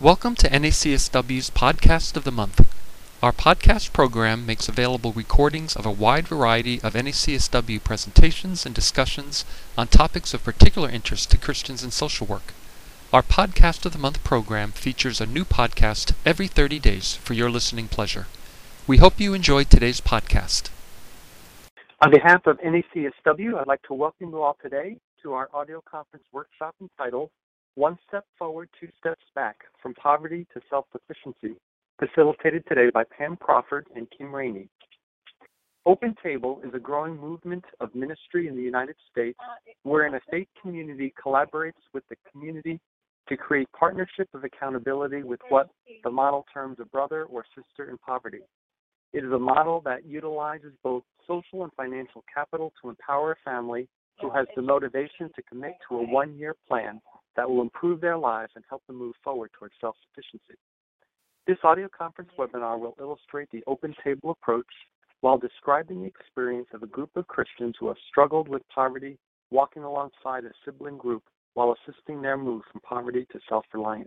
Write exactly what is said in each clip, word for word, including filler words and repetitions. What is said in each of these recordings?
Welcome to N A C S W's Podcast of the Month. Our podcast program makes available recordings of a wide variety of N A C S W presentations and discussions on topics of particular interest to Christians in social work. Our Podcast of the Month program features a new podcast every thirty days for your listening pleasure. We hope you enjoyed today's podcast. On behalf of N A C S W, I'd like to welcome you all today to our audio conference workshop entitled One Step Forward, Two Steps Back, From Poverty to Self-Sufficiency, facilitated today by Pam Crawford and Kim Rainey. Open Table is a growing movement of ministry in the United States wherein a faith community collaborates with the community to create partnership of accountability with what the model terms a brother or sister in poverty. It is a model that utilizes both social and financial capital to empower a family who has the motivation to commit to a one-year plan that will improve their lives and help them move forward towards self-sufficiency. This audio conference webinar will illustrate the Open Table approach while describing the experience of a group of Christians who have struggled with poverty, walking alongside a sibling group while assisting their move from poverty to self-reliance.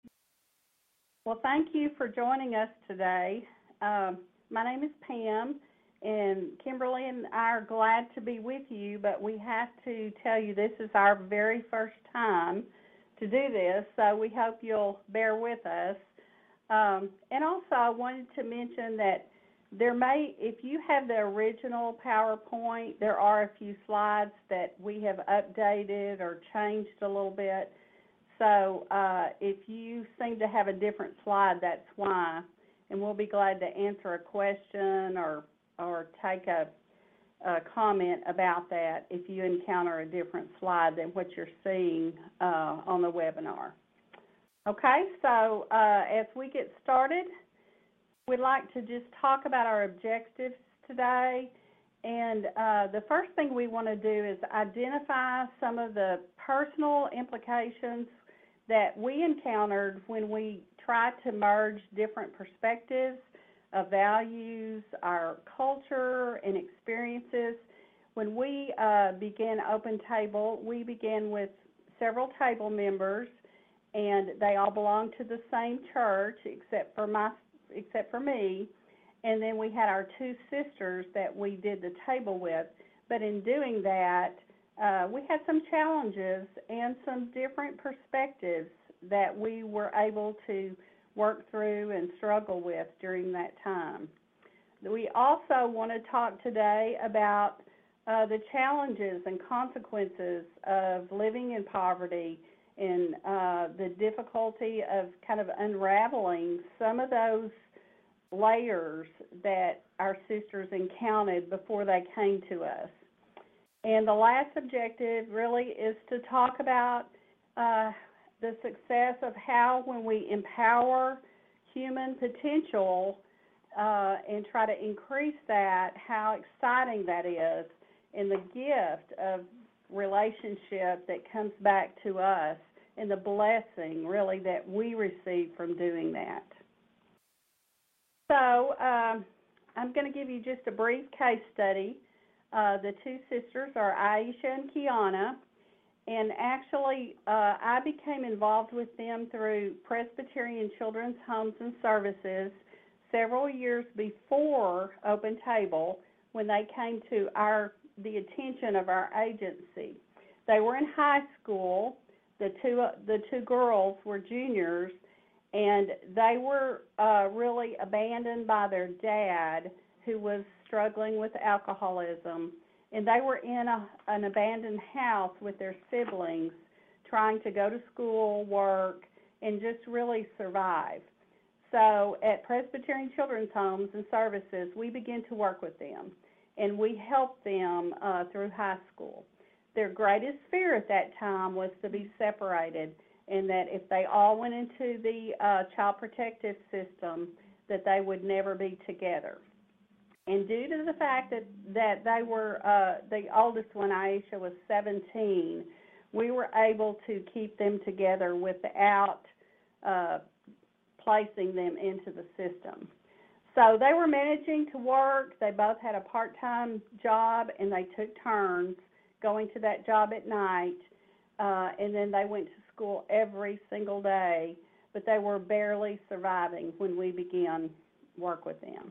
Well, thank you for joining us today. Um, my name is Pam, and Kimberly and I are glad to be with you, but we have to tell you this is our very first time to do this, so we hope you'll bear with us. Um, and also, I wanted to mention that there may, if you have the original PowerPoint, there are a few slides that we have updated or changed a little bit. So uh, if you seem to have a different slide, that's why. And we'll be glad to answer a question or or take a, a comment about that if you encounter a different slide than what you're seeing uh, on the webinar. Okay, so uh, as we get started, we'd like to just talk about our objectives today. And uh, the first thing we want to do is identify some of the personal implications that we encountered when we tried to merge different perspectives of values, our culture, and experiences. When we uh, began Open Table, we began with several table members, and they all belonged to the same church except for my, except for me. And then we had our two sisters that we did the table with. But in doing that, uh, we had some challenges and some different perspectives that we were able to work through and struggle with during that time. We also want to talk today about uh, the challenges and consequences of living in poverty and uh, the difficulty of kind of unraveling some of those layers that our sisters encountered before they came to us. And the last objective really is to talk about uh, the success of how when we empower human potential uh, and try to increase that, how exciting that is, and the gift of relationship that comes back to us and the blessing really that we receive from doing that. So um, I'm going to give you just a brief case study. Uh, the two sisters are Aisha and Kiana. And actually, uh, I became involved with them through Presbyterian Children's Homes and Services several years before Open Table when they came to our the attention of our agency. They were in high school. The two uh, the two girls were juniors, and they were uh, really abandoned by their dad, who was struggling with alcoholism. And they were in a, an abandoned house with their siblings, trying to go to school, work, and just really survive. So at Presbyterian Children's Homes and Services, we began to work with them, and we helped them uh, through high school. Their greatest fear at that time was to be separated, and that if they all went into the uh, child protective system, that they would never be together. And due to the fact that, that they were, uh, the oldest one, Aisha, was seventeen, we were able to keep them together without uh, placing them into the system. So they were managing to work. They both had a part-time job, and they took turns going to that job at night, uh, and then they went to school every single day. but they were barely surviving when we began work with them.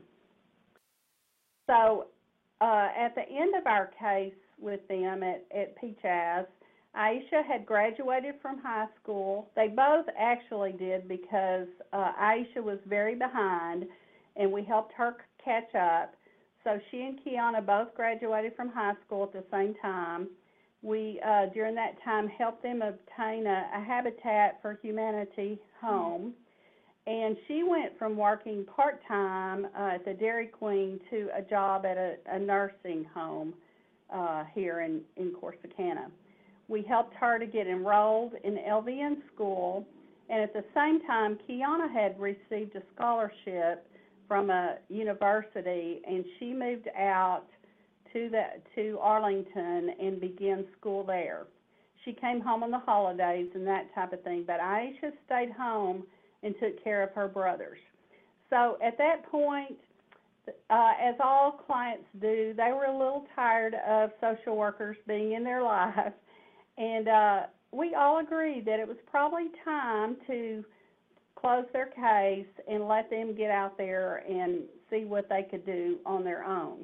So uh, at the end of our case with them at, at P C A S, Aisha had graduated from high school. They both actually did because uh, Aisha was very behind, and we helped her catch up. So she and Kiana both graduated from high school at the same time. We, uh, during that time, helped them obtain a, a Habitat for Humanity home. And she went from working part-time uh, at the Dairy Queen to a job at a, a nursing home uh, here in, in Corsicana. We helped her to get enrolled in L V N school, and at the same time, Kiana had received a scholarship from a university, and she moved out to the to Arlington and began school there. She came home on the holidays and that type of thing, but Aisha stayed home and took care of her brothers. So at that point, uh, as all clients do, they were a little tired of social workers being in their life, and uh, we all agreed that it was probably time to close their case and let them get out there and see what they could do on their own.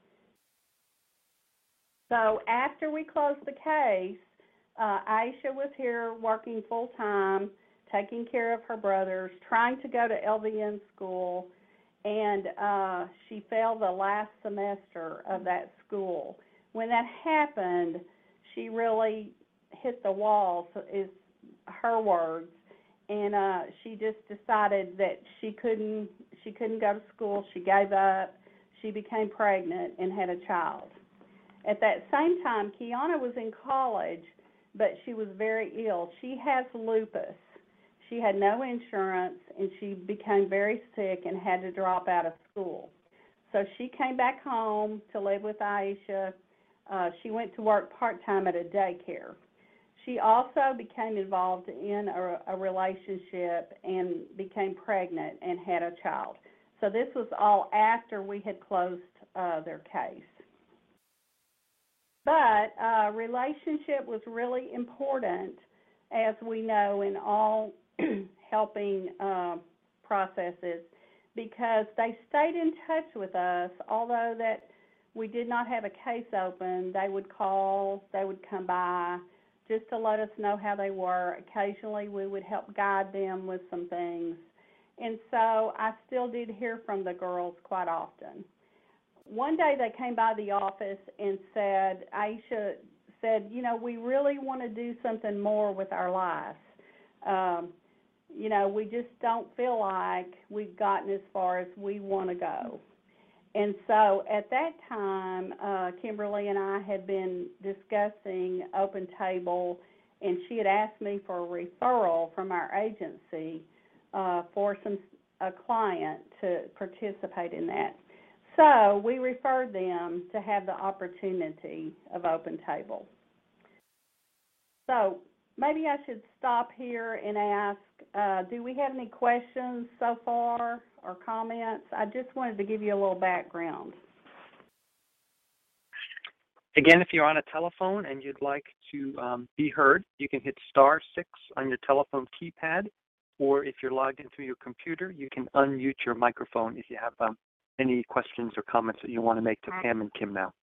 So after we closed the case, uh, Aisha was here working full-time, taking care of her brothers, trying to go to L V N school, and uh, she failed the last semester of that school. When that happened, she really hit the wall, so is her words, and uh, she just decided that she couldn't she couldn't go to school. She gave up. She became pregnant and had a child. At that same time, Kiana was in college, but she was very ill. She has lupus. She had no insurance, and she became very sick and had to drop out of school. So she came back home to live with Aisha. Uh, she went to work part-time at a daycare. She also became involved in a, a relationship and became pregnant and had a child. So this was all after we had closed uh, their case. But uh, relationship was really important, as we know, in all helping uh, processes, because they stayed in touch with us. Although that we did not have a case open, they would call, they would come by just to let us know how they were. Occasionally we would help guide them with some things. And so I still did hear from the girls quite often. One day they came by the office and said, Aisha said, you know, we really want to do something more with our lives. Um, you know, we just don't feel like we've gotten as far as we want to go. And so at that time, uh, Kimberly and I had been discussing Open Table, and she had asked me for a referral from our agency uh, for some a client to participate in that. So we referred them to have the opportunity of Open Table. So maybe I should stop here and ask, uh, do we have any questions so far or comments? I just wanted to give you a little background. Again, if you're on a telephone and you'd like to um, be heard, you can hit star six on your telephone keypad, or if you're logged into your computer, you can unmute your microphone if you have um, any questions or comments that you want to make to Pam and Kim now.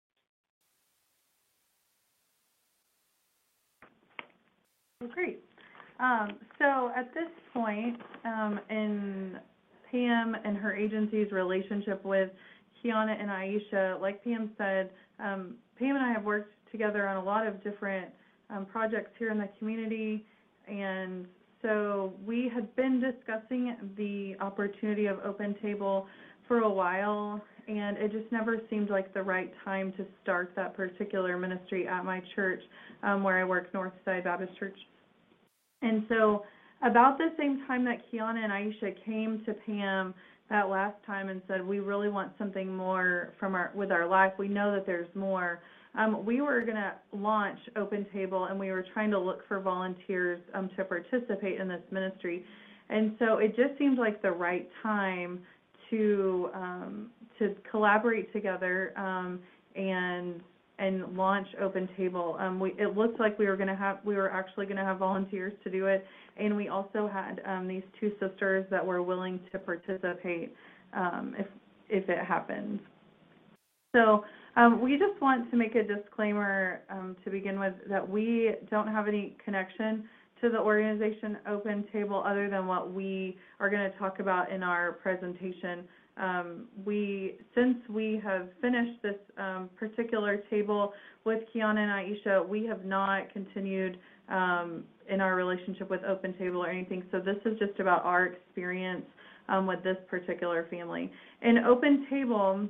Great. Um, so at this point, um, in Pam and her agency's relationship with Kiana and Aisha, like Pam said, um, Pam and I have worked together on a lot of different um, projects here in the community, and so we had been discussing the opportunity of Open Table for a while, and it just never seemed like the right time to start that particular ministry at my church, um, where I work, Northside Baptist Church. And so about the same time that Kiana and Aisha came to Pam that last time and said, we really want something more from our with our life, we know that there's more, um, we were going to launch Open Table, and we were trying to look for volunteers um, to participate in this ministry. And so it just seemed like the right time to um, to collaborate together um, and and launch Open Table. Um, we, it looked like we were going to have, we were actually going to have volunteers to do it, and we also had um, these two sisters that were willing to participate um, if if it happens. So um, we just want to make a disclaimer um, to begin with that we don't have any connection to the organization Open Table other than what we are going to talk about in our presentation. Um, we, since we have finished this um, particular table with Kiana and Aisha, we have not continued um, in our relationship with Open Table or anything. So this is just about our experience um, with this particular family. In Open Table,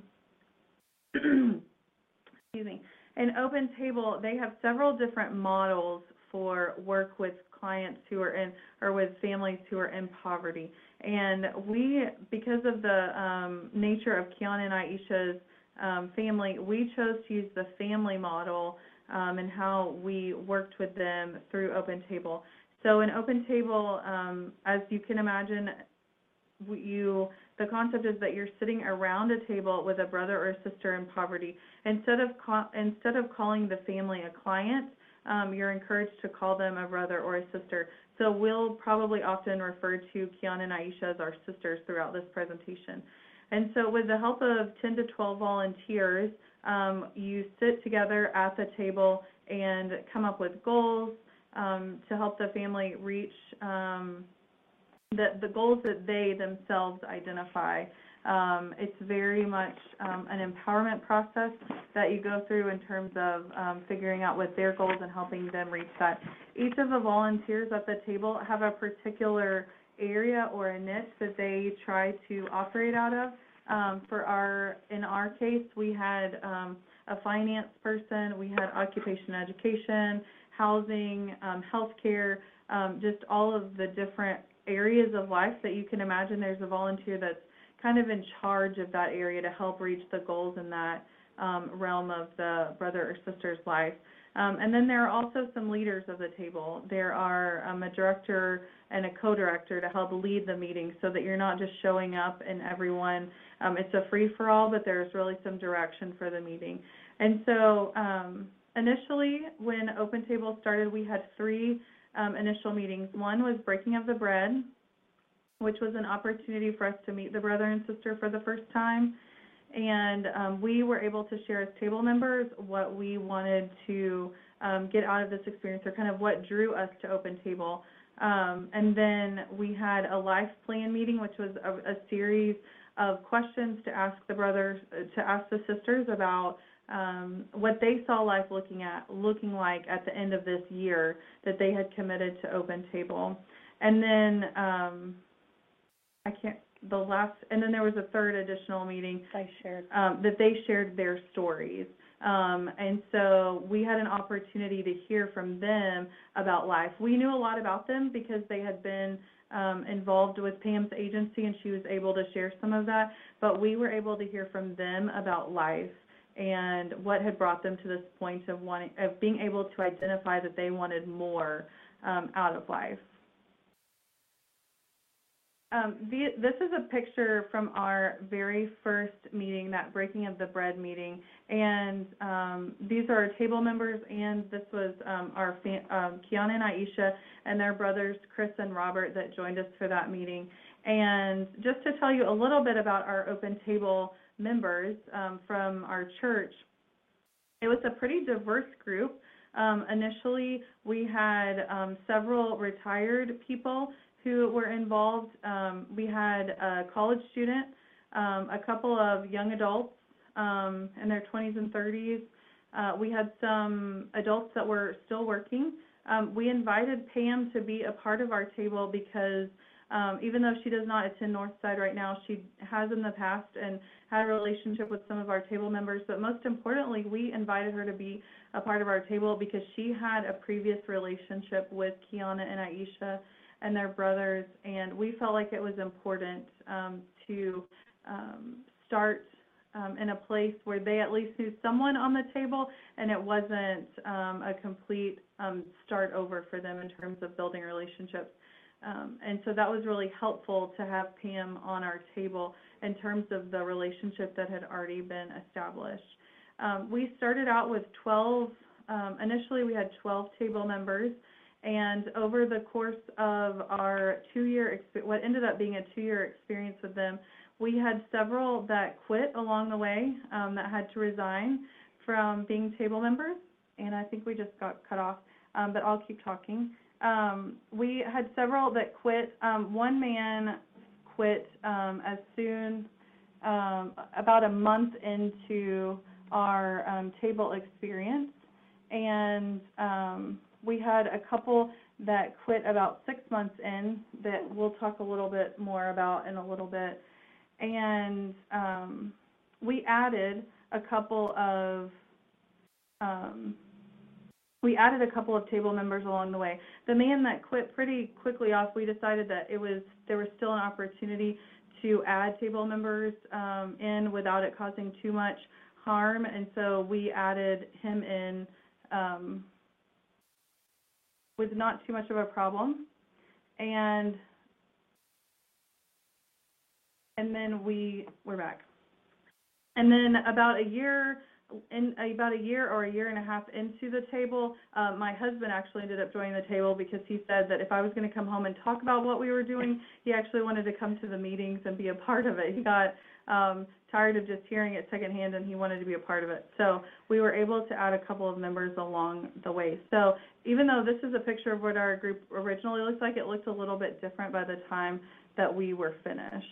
excuse me, in Open Table, they have several different models for work with clients who are in, or with families who are in poverty. And we, because of the um, nature of Kiana and Aisha's um, family, we chose to use the family model um, and how we worked with them through Open Table. So in Open Table, um, as you can imagine, you, the concept is that you're sitting around a table with a brother or a sister in poverty. Instead of, instead of calling the family a client, Um, you're encouraged to call them a brother or a sister. So we'll probably often refer to Kiana and Aisha as our sisters throughout this presentation. And so with the help of ten to twelve volunteers, um, you sit together at the table and come up with goals um, to help the family reach um, the, the goals that they themselves identify. Um, it's very much um, an empowerment process that you go through in terms of um, figuring out what their goals and helping them reach that. Each of the volunteers at the table have a particular area or a niche that they try to operate out of. Um, for our, in our case, we had um, a finance person, we had occupation education, housing, um, healthcare, um, just all of the different areas of life that you can imagine. There's a volunteer that's kind of in charge of that area to help reach the goals in that um, realm of the brother or sister's life. Um, and then there are also some leaders of the table. There are um, a director and a co-director to help lead the meeting so that you're not just showing up and everyone, um, it's a free-for-all, but there's really some direction for the meeting. And so um, initially when Open Table started, we had three um, initial meetings. One was breaking of the bread, which was an opportunity for us to meet the brother and sister for the first time. And um, we were able to share as table members what we wanted to um, get out of this experience, or kind of what drew us to Open Table. Um, and then we had a life plan meeting, which was a, a series of questions to ask the brothers, to ask the sisters about um, what they saw life looking at, looking like at the end of this year that they had committed to Open Table. And then um, I can't, the last, and then there was a third additional meeting They shared. um, that they shared their stories. Um, and so we had an opportunity to hear from them about life. We knew a lot about them because they had been um, involved with Pam's agency, and she was able to share some of that. But we were able to hear from them about life and what had brought them to this point of wanting, of being able to identify that they wanted more um, out of life. Um, the, this is a picture from our very first meeting, that breaking of the bread meeting, and um, these are our table members, and this was um, our um, Kiana and Aisha and their brothers Chris and Robert that joined us for that meeting. And just to tell you a little bit about our Open Table members um, from our church, it was a pretty diverse group. Um, initially, we had um, several retired people who were involved. Um, we had a college student, um, a couple of young adults um, in their twenties and thirties. Uh, we had some adults that were still working. Um, we invited Pam to be a part of our table because um, even though she does not attend Northside right now, she has in the past and had a relationship with some of our table members. But most importantly, we invited her to be a part of our table because she had a previous relationship with Kiana and Aisha and their brothers, and we felt like it was important um, to um, start um, in a place where they at least knew someone on the table, and it wasn't um, a complete um, start over for them in terms of building relationships. Um, and so that was really helpful to have Pam on our table in terms of the relationship that had already been established. Um, we started out with twelve, um, initially we had twelve table members, and over the course of our two-year, what ended up being a two-year experience with them, we had several that quit along the way, um, that had to resign from being table members, and I think we just got cut off, um, but I'll keep talking. Um, we had several that quit. Um, one man quit um, as soon, um, about a month into our um, table experience, and um, we had a couple that quit about six months in that we'll talk a little bit more about in a little bit. And um, we added a couple of um, we added a couple of table members along the way. The man that quit pretty quickly off, we decided that it was there was still an opportunity to add table members um, in without it causing too much harm, and so we added him in um, with not too much of a problem, and and then we we're back. And then about a year in about a year or a year and a half into the table, uh, my husband actually ended up joining the table because he said that if I was going to come home and talk about what we were doing, he actually wanted to come to the meetings and be a part of it. He got um, tired of just hearing it secondhand, and he wanted to be a part of it. So we were able to add a couple of members along the way. So even though this is a picture of what our group originally looks like, it looked a little bit different by the time that we were finished.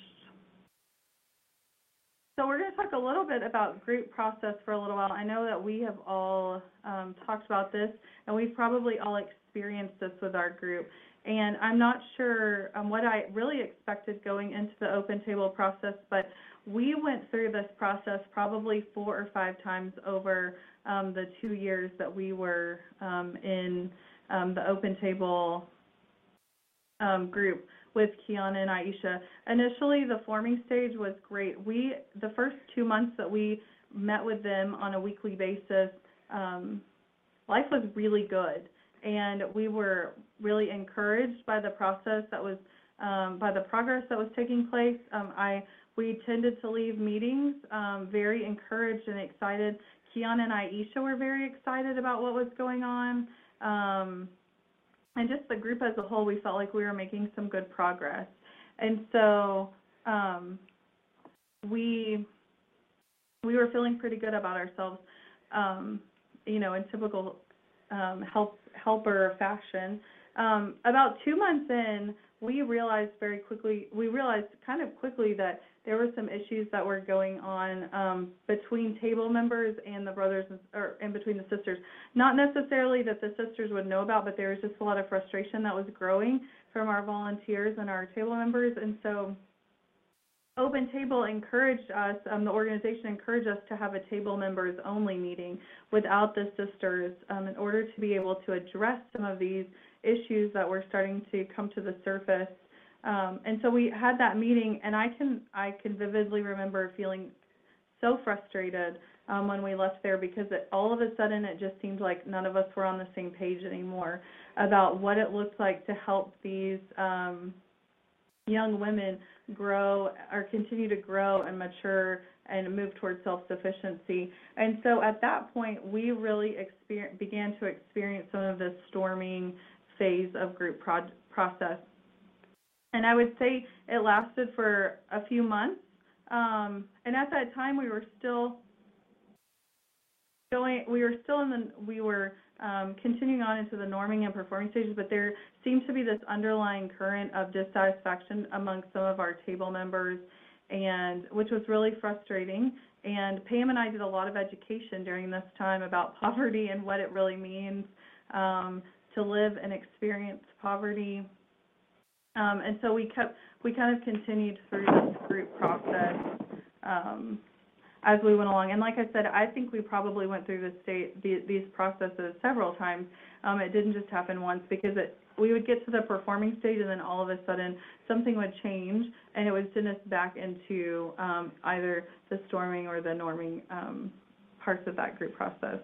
So we're going to talk a little bit about group process for a little while. I know that we have all um, talked about this, and we've probably all experienced this with our group. And I'm not sure um, what I really expected going into the open table process, but we went through this process probably four or five times over um, the two years that we were um, in um, the open table um, group with Kiana and Aisha. Initially, the forming stage was great. We, the first two months that we met with them on a weekly basis, um, life was really good, and we were really encouraged by the process that was, um, by the progress that was taking place. Um, I, we tended to leave meetings um, very encouraged and excited. Kiana and Aisha were very excited about what was going on. Um, And just the group as a whole, we felt like we were making some good progress. And so um, we we were feeling pretty good about ourselves, um, you know, in typical um, help helper fashion. Um, about two months in, we realized very quickly, we realized kind of quickly that there were some issues that were going on um, between table members and the brothers, or in between the sisters. Not necessarily that the sisters would know about, but there was just a lot of frustration that was growing from our volunteers and our table members. And so Open Table encouraged us, um, the organization encouraged us to have a table members only meeting without the sisters um, in order to be able to address some of these issues that were starting to come to the surface. Um, and so we had that meeting, and I can I can vividly remember feeling so frustrated um, when we left there, because it, all of a sudden it just seemed like none of us were on the same page anymore about what it looked like to help these um, young women grow or continue to grow and mature and move towards self-sufficiency. And so at that point, we really exper- began to experience some of this storming phase of group pro- process. And I would say it lasted for a few months. Um, and at that time, we were still going, we were still in the, we were um, continuing on into the norming and performing stages, but there seemed to be this underlying current of dissatisfaction among some of our table members, and which was really frustrating. And Pam and I did a lot of education during this time about poverty and what it really means um, to live and experience poverty. Um, and so we kept, we kind of continued through this group process um, as we went along. And like I said, I think we probably went through this state, the, these processes several times. Um, it didn't just happen once, because it, we would get to the performing stage, and then all of a sudden something would change, and it would send us back into um, either the storming or the norming um, parts of that group process.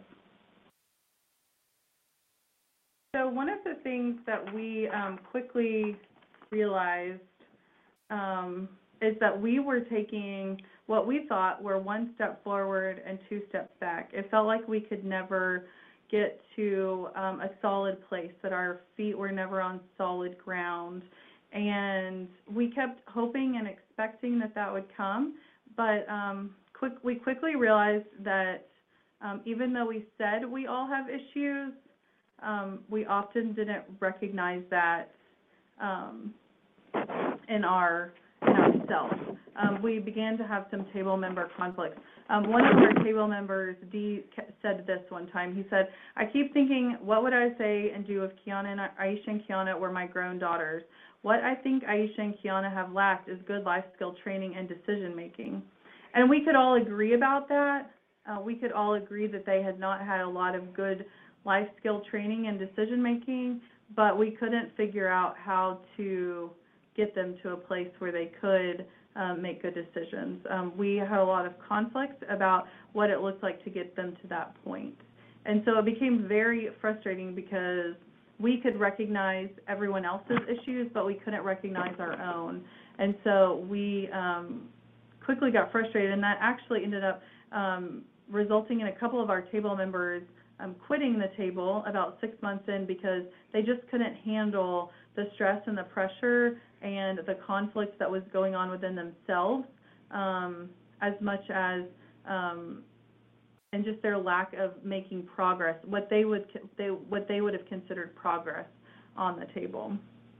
So one of the things that we um, quickly realized um, is that we were taking what we thought were one step forward and two steps back. It felt like we could never get to um, a solid place, that our feet were never on solid ground. And we kept hoping and expecting that that would come, but um, quick, we quickly realized that um, even though we said we all have issues, um, we often didn't recognize that um, in our in ourselves. Um, we began to have some table member conflicts. Um, one of our table members, Dee, said this one time. He said, I keep thinking, what would I say and do if Kiana and Aisha and Kiana were my grown daughters? What I think Aisha and Kiana have lacked is good life skill training and decision making. And we could all agree about that. Uh, we could all agree that they had not had a lot of good life skill training and decision making, but we couldn't figure out how to get them to a place where they could um, make good decisions. Um, we had a lot of conflicts about what it looked like to get them to that point. And so it became very frustrating because we could recognize everyone else's issues, but we couldn't recognize our own. And so we um, quickly got frustrated, and that actually ended up um, resulting in a couple of our table members um, quitting the table about six months in because they just couldn't handle the stress and the pressure and the conflict that was going on within themselves um, as much as um, and just their lack of making progress, what they would they what they would have considered progress on the table.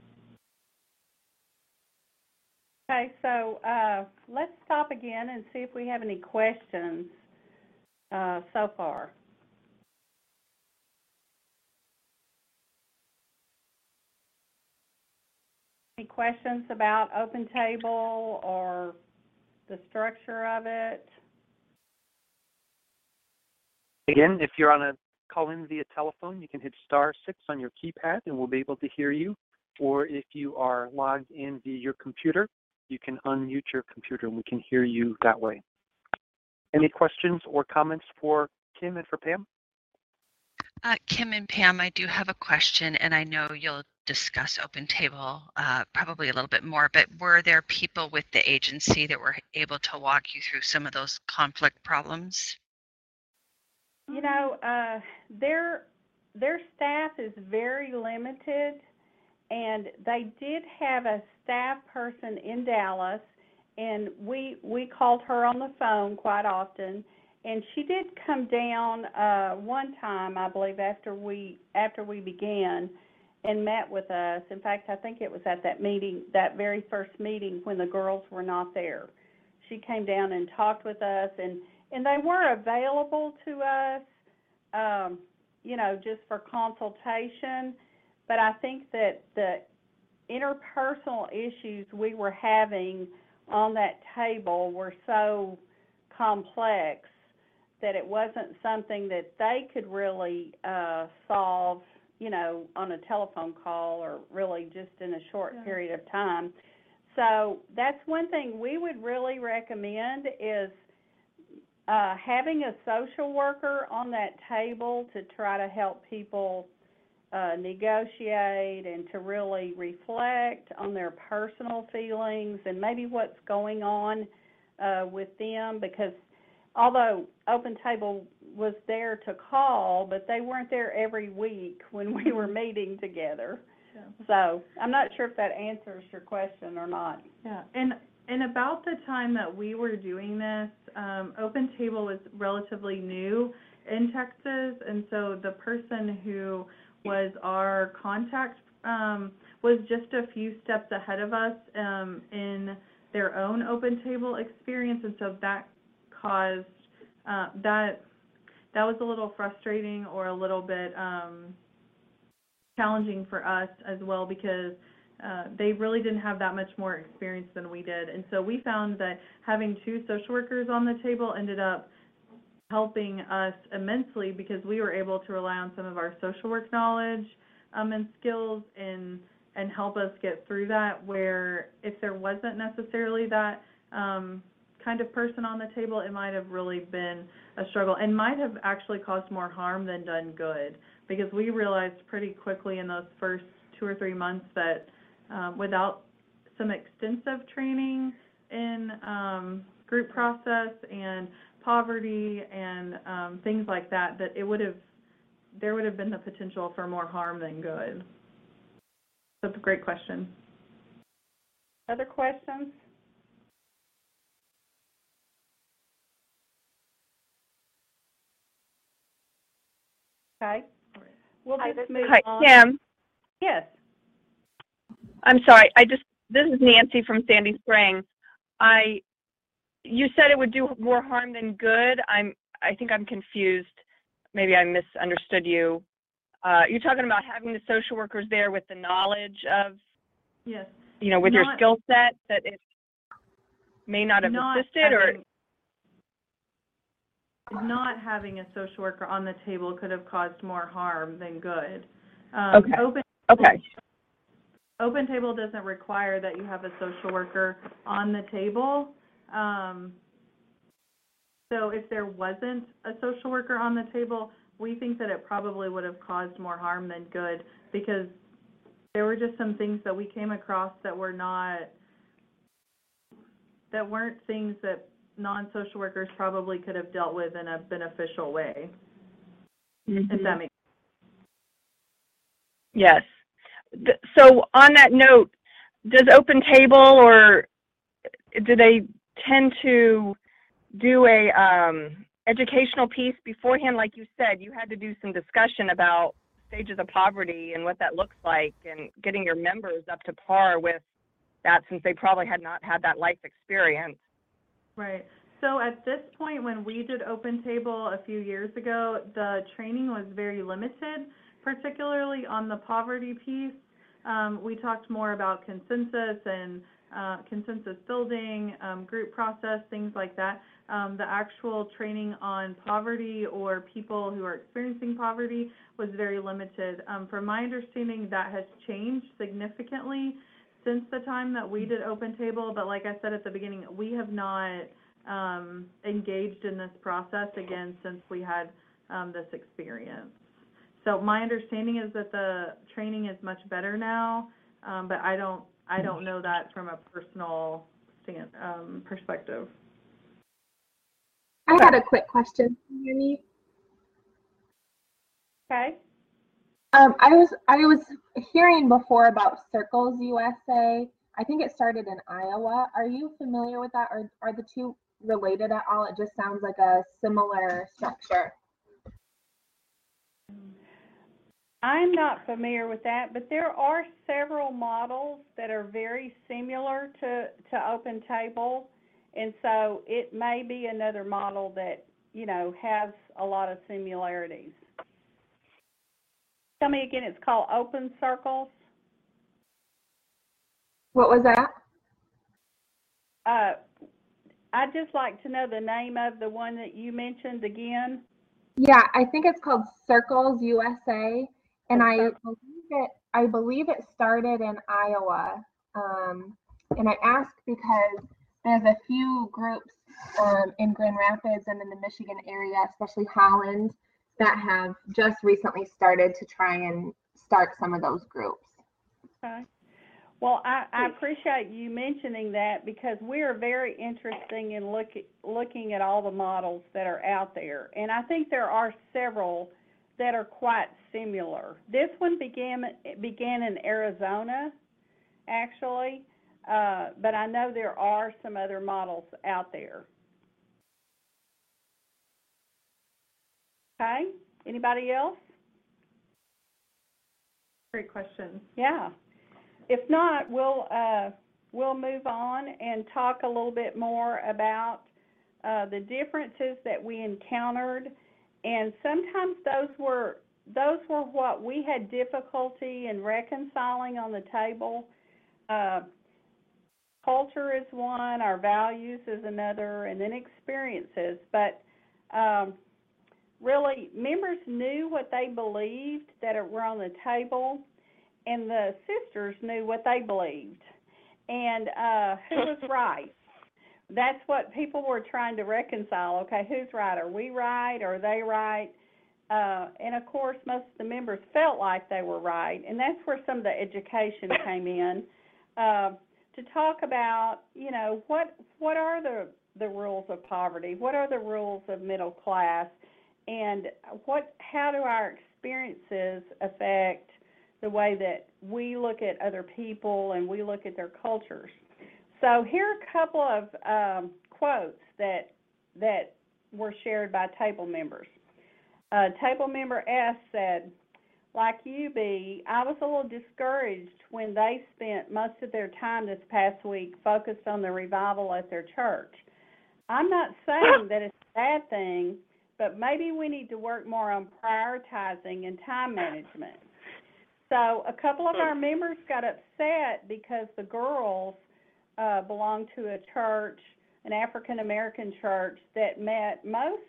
Okay, so uh, let's stop again and see if we have any questions uh, so far. Any questions about Open Table or the structure of it? Again, if you're on a call in via telephone, you can hit star six on your keypad and we'll be able to hear you. Or if you are logged in via your computer, you can unmute your computer and we can hear you that way. Any questions or comments for Kim and for Pam? Uh, Kim and Pam, I do have a question, and I know you'll discuss Open Table uh, probably a little bit more, but were there people with the agency that were able to walk you through some of those conflict problems? You know, uh, their their staff is very limited, and they did have a staff person in Dallas, and we we called her on the phone quite often, and she did come down uh, one time, I believe, after we after we began, and met with us. In fact, I think it was at that meeting, that very first meeting when the girls were not there. She came down and talked with us, and and they were available to us, um, you know, just for consultation. But I think that the interpersonal issues we were having on that table were so complex that it wasn't something that they could really uh, solve, you know, on a telephone call or really just in a short yeah. period of time. So that's one thing we would really recommend is uh, having a social worker on that table to try to help people uh, negotiate and to really reflect on their personal feelings and maybe what's going on uh, with them, because although Open Table was there to call, but they weren't there every week when we were meeting together. Yeah. So I'm not sure if that answers your question or not. Yeah, and and about the time that we were doing this, um, Open Table was relatively new in Texas, and so the person who was our contact um, was just a few steps ahead of us um, in their own Open Table experience, and so that caused uh, that that was a little frustrating or a little bit um, challenging for us as well, because uh, they really didn't have that much more experience than we did. And so we found that having two social workers on the table ended up helping us immensely, because we were able to rely on some of our social work knowledge um, and skills and and help us get through that, where if there wasn't necessarily that um, kind of person on the table, it might have really been a struggle and might have actually caused more harm than done good, because we realized pretty quickly in those first two or three months that um, without some extensive training, in um, group process and poverty and um, things like that, that it would have, there would have been the potential for more harm than good. That's a great question. Other questions? Okay. We'll Hi, just this move Hi, on. Kim. Yes. I'm sorry. I just this is Nancy from Sandy Spring. I you said it would do more harm than good. I'm I think I'm confused. Maybe I misunderstood you. Uh, you're talking about having the social workers there with the knowledge of, Yes. you know, with Not, your skill set that it may not have not assisted, having, or not having a social worker on the table could have caused more harm than good. Um, okay. Open Okay. Open Table doesn't require that you have a social worker on the table. Um, so if there wasn't a social worker on the table, we think that it probably would have caused more harm than good, because there were just some things that we came across that were not, that weren't things that non-social workers probably could have dealt with in a beneficial way, Mm-hmm. if that makes sense. Yes. So on that note, does Open Table, or do they tend to do a um, educational piece beforehand? Like you said, you had to do some discussion about stages of poverty and what that looks like, and getting your members up to par with that, since they probably had not had that life experience. Right. So at this point, when we did Open Table a few years ago, the training was very limited, particularly on the poverty piece. Um, we talked more about consensus and uh, consensus building, um, group process, things like that. Um, the actual training on poverty or people who are experiencing poverty was very limited. Um, from my understanding, that has changed significantly since the time that we did Open Table, but like I said at the beginning, we have not um, engaged in this process again since we had um, this experience. So my understanding is that the training is much better now, um, but I don't I don't know that from a personal stand, um, perspective. I had a quick question. Can you hear me? Okay. Um, I was I was hearing before about Circles U S A. I think it started in Iowa. Are you familiar with that, or are the two related at all? It just sounds like a similar structure. I'm not familiar with that, but there are several models that are very similar to, to Open Table, and so it may be another model that, you know, has a lot of similarities. Tell me again, it's called Open Circles? What was that? Uh, I'd just like to know the name of the one that you mentioned again. Yeah, I think it's called Circles U S A, and Oh, I Circles. believe it. I believe it started in Iowa, um, and I ask because there's a few groups um, in Grand Rapids and in the Michigan area, especially Holland, that have just recently started to try and start some of those groups. Okay. Well, I, I appreciate you mentioning that, because we are very interested in look, looking at all the models that are out there. And I think there are several that are quite similar. This one began, began in Arizona, actually, uh, but I know there are some other models out there. Okay, anybody else? Great question. Yeah. If not, we'll uh, we'll move on and talk a little bit more about uh, the differences that we encountered, and sometimes those were those were what we had difficulty in reconciling on the table. Uh, culture is one, our values is another, and then experiences. But um, really, members knew what they believed that were on the table, and the sisters knew what they believed, and uh, who was right. That's what people were trying to reconcile. Okay, who's right? Are we right? Are they right? Uh, and, of course, most of the members felt like they were right, and that's where some of the education came in, uh, to talk about, you know, what what are the the rules of poverty? What are the rules of middle class? And what how do our experiences affect the way that we look at other people and we look at their cultures? So here are a couple of um, quotes that that were shared by table members. Uh, table member S said, "Like you, B, I was a little discouraged when they spent most of their time this past week focused on the revival at their church. I'm not saying that it's a bad thing, but maybe we need to work more on prioritizing and time management." So a couple of our members got upset because the girls uh, belonged to a church, an African-American church that met most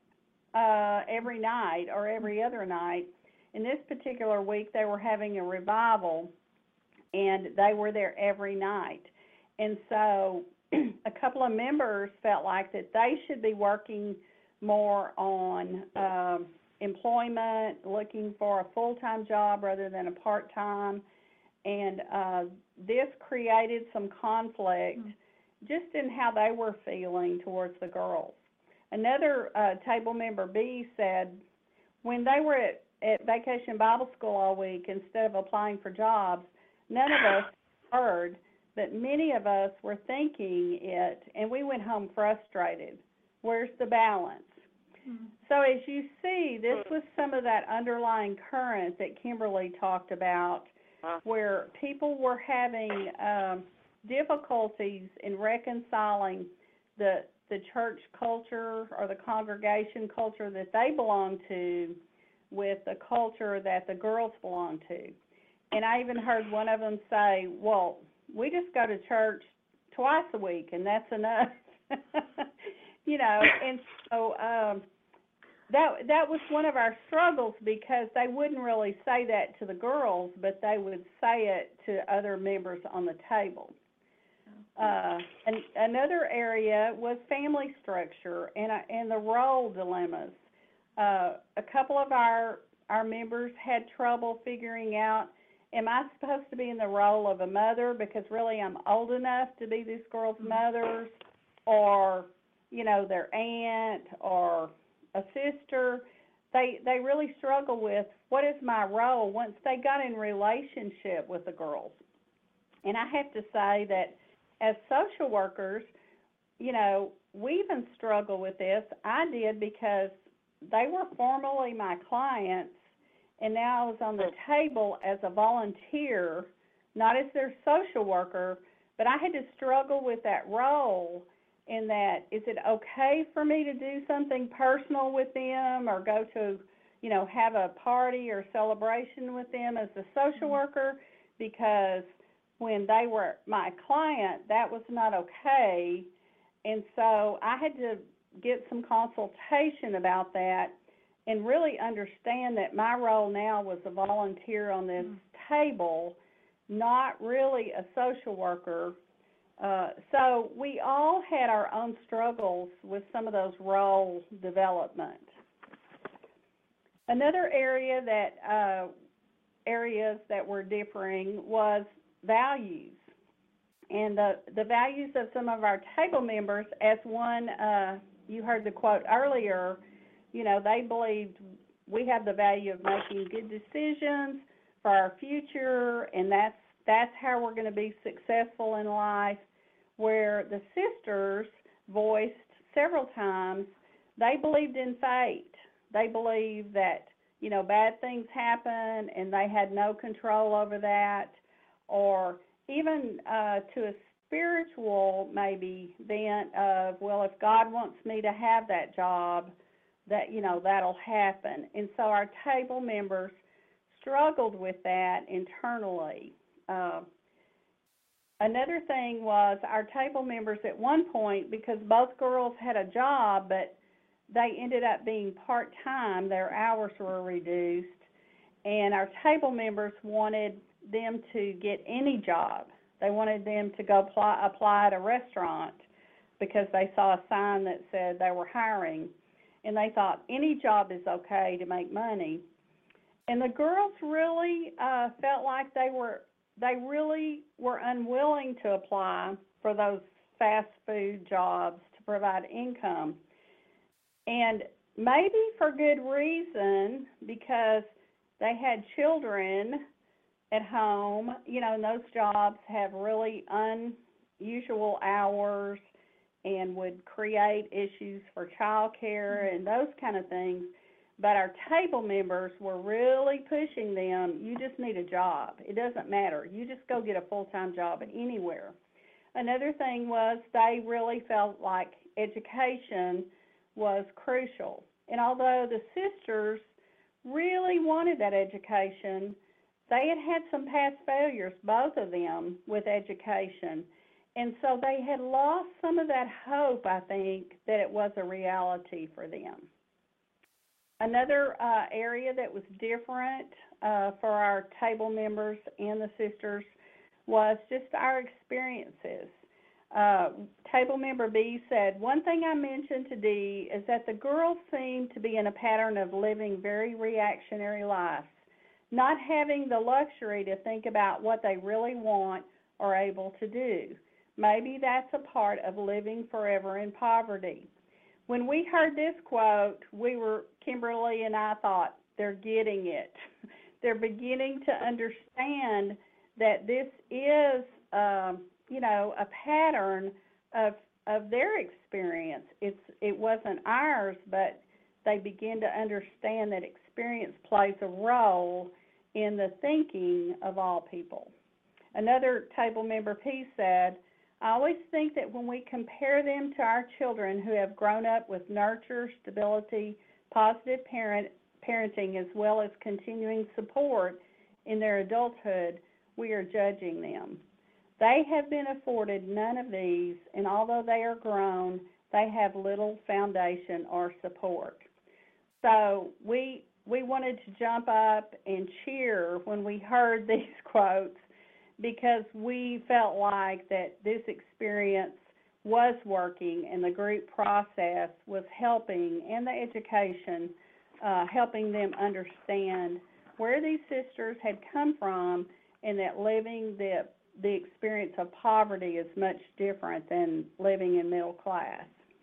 uh, every night or every other night. In this particular week, they were having a revival, and they were there every night. And so a couple of members felt like that they should be working more on um, employment, looking for a full-time job rather than a part-time. And uh, this created some conflict mm-hmm. just in how they were feeling towards the girls. Another uh, table member, B, said when they were at, at Vacation Bible School all week, instead of applying for jobs, none of us heard, but many of us were thinking it, and we went home frustrated. Where's the balance? Mm-hmm. So as you see, this was some of that underlying current that Kimberly talked about, where people were having um, difficulties in reconciling the the church culture or the congregation culture that they belong to with the culture that the girls belong to. And I even heard one of them say, well, we just go to church twice a week, and that's enough. You know, and so um, that that was one of our struggles, because they wouldn't really say that to the girls, but they would say it to other members on the table. Uh, and another area was family structure and, uh, and the role dilemmas. Uh, a couple of our, our members had trouble figuring out, am I supposed to be in the role of a mother because really I'm old enough to be these girls' mothers, or, you know, their aunt or a sister? They, they really struggle with, what is my role once they got in relationship with the girls? And I have to say that as social workers, you know, we even struggle with this. I did, because they were formerly my clients, and now I was on the table as a volunteer, not as their social worker, but I had to struggle with that role, in that, is it okay for me to do something personal with them, or go to, you know, have a party or celebration with them as a social worker? Because when they were my client, that was not okay. And so I had to get some consultation about that and really understand that my role now was a volunteer on this mm-hmm. table, not really a social worker. Uh, so we all had our own struggles with some of those role development. Another area that uh, areas that were differing was values. And the, the values of some of our table members, as one, uh, you heard the quote earlier, you know, they believed we have the value of making good decisions for our future, and that's, that's how we're going to be successful in life. Where the sisters voiced several times, they believed in fate. They believed that, you know, bad things happen and they had no control over that. Or even uh, to a spiritual maybe bent of, well, if God wants me to have that job, that, you know, that'll happen. And so our table members struggled with that internally. Uh, another thing was our table members at one point, because both girls had a job, but they ended up being part-time, their hours were reduced, and our table members wanted them to get any job. They wanted them to go apply, apply at a restaurant because they saw a sign that said they were hiring, and they thought any job is okay to make money. And the girls really uh, felt like they were they really were unwilling to apply for those fast food jobs to provide income. And maybe for good reason, because they had children at home, you know, and those jobs have really unusual hours and would create issues for child care and those kind of things. But our table members were really pushing them, you just need a job. It doesn't matter. You just go get a full-time job anywhere. Another thing was they really felt like education was crucial. And although the sisters really wanted that education, they had had some past failures, both of them, with education. And so they had lost some of that hope, I think, that it was a reality for them. Another uh, area that was different uh, for our table members and the sisters was just our experiences. Uh, table member B said, one thing I mentioned to Dee is that the girls seem to be in a pattern of living very reactionary lives, not having the luxury to think about what they really want or able to do. Maybe that's a part of living forever in poverty. When we heard this quote, we were, Kimberly and I thought, they're getting it. They're beginning to understand that this is, um, you know, a pattern of of their experience. It's it wasn't ours, but they begin to understand that experience plays a role in the thinking of all people. Another table member, P, said, I always think that when we compare them to our children who have grown up with nurture, stability, positive parent, parenting, as well as continuing support in their adulthood, we are judging them. They have been afforded none of these, and although they are grown, they have little foundation or support. So we we wanted to jump up and cheer when we heard these quotes, because we felt like that this experience was working and the group process was helping, and the education uh, helping them understand where these sisters had come from, and that living the the experience of poverty is much different than living in middle class.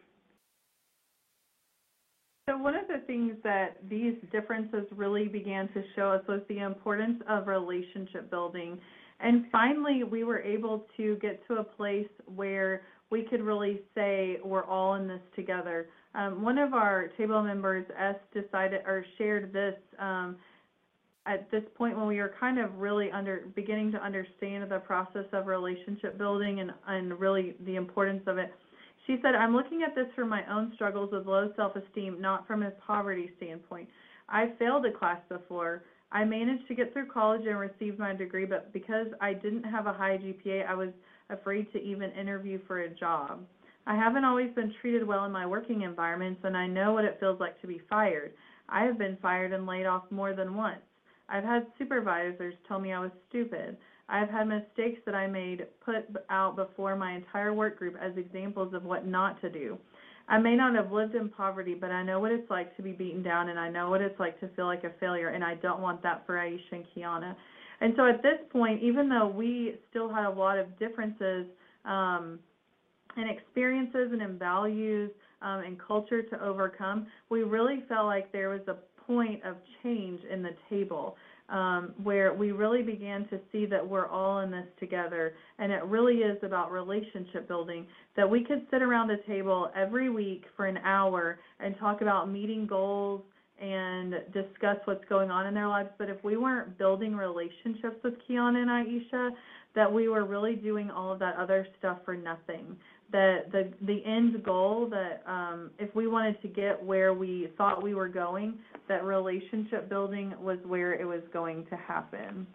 So one of the things that these differences really began to show us was the importance of relationship building. And finally, we were able to get to a place where we could really say we're all in this together. Um, one of our table members, S, decided or shared this um, at this point when we were kind of really under beginning to understand the process of relationship building and, and really the importance of it. She said, I'm looking at this from my own struggles with low self-esteem, not from a poverty standpoint. I failed a class before. I managed to get through college and receive my degree, but because I didn't have a high G P A, I was afraid to even interview for a job. I haven't always been treated well in my working environments, and I know what it feels like to be fired. I have been fired and laid off more than once. I've had supervisors tell me I was stupid. I've had mistakes that I made put out before my entire work group as examples of what not to do. I may not have lived in poverty, but I know what it's like to be beaten down, and I know what it's like to feel like a failure, and I don't want that for Aisha and Kiana. And so at this point, even though we still had a lot of differences um, in experiences and in values um, and culture to overcome, we really felt like there was a point of change in the table um, where we really began to see that we're all in this together, and it really is about relationship building, that we could sit around a table every week for an hour and talk about meeting goals and discuss what's going on in their lives, but if we weren't building relationships with Kiana and Aisha, that we were really doing all of that other stuff for nothing. That the the end goal, that um, if we wanted to get where we thought we were going, that relationship building was where it was going to happen.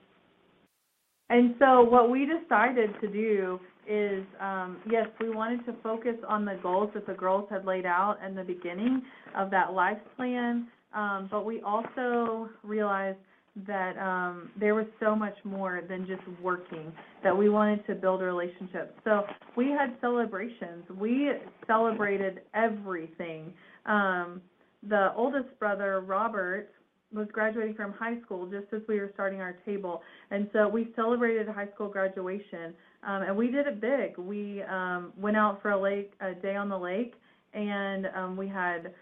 And so what we decided to do is, um, yes, we wanted to focus on the goals that the girls had laid out in the beginning of that life plan, um, but we also realized that um, there was so much more than just working, that we wanted to build relationships. So we had celebrations. We celebrated everything. Um, the oldest brother, Robert, was graduating from high school just as we were starting our table. And so we celebrated high school graduation, um, and we did it big. We um, went out for a lake, a day on the lake, and um, we had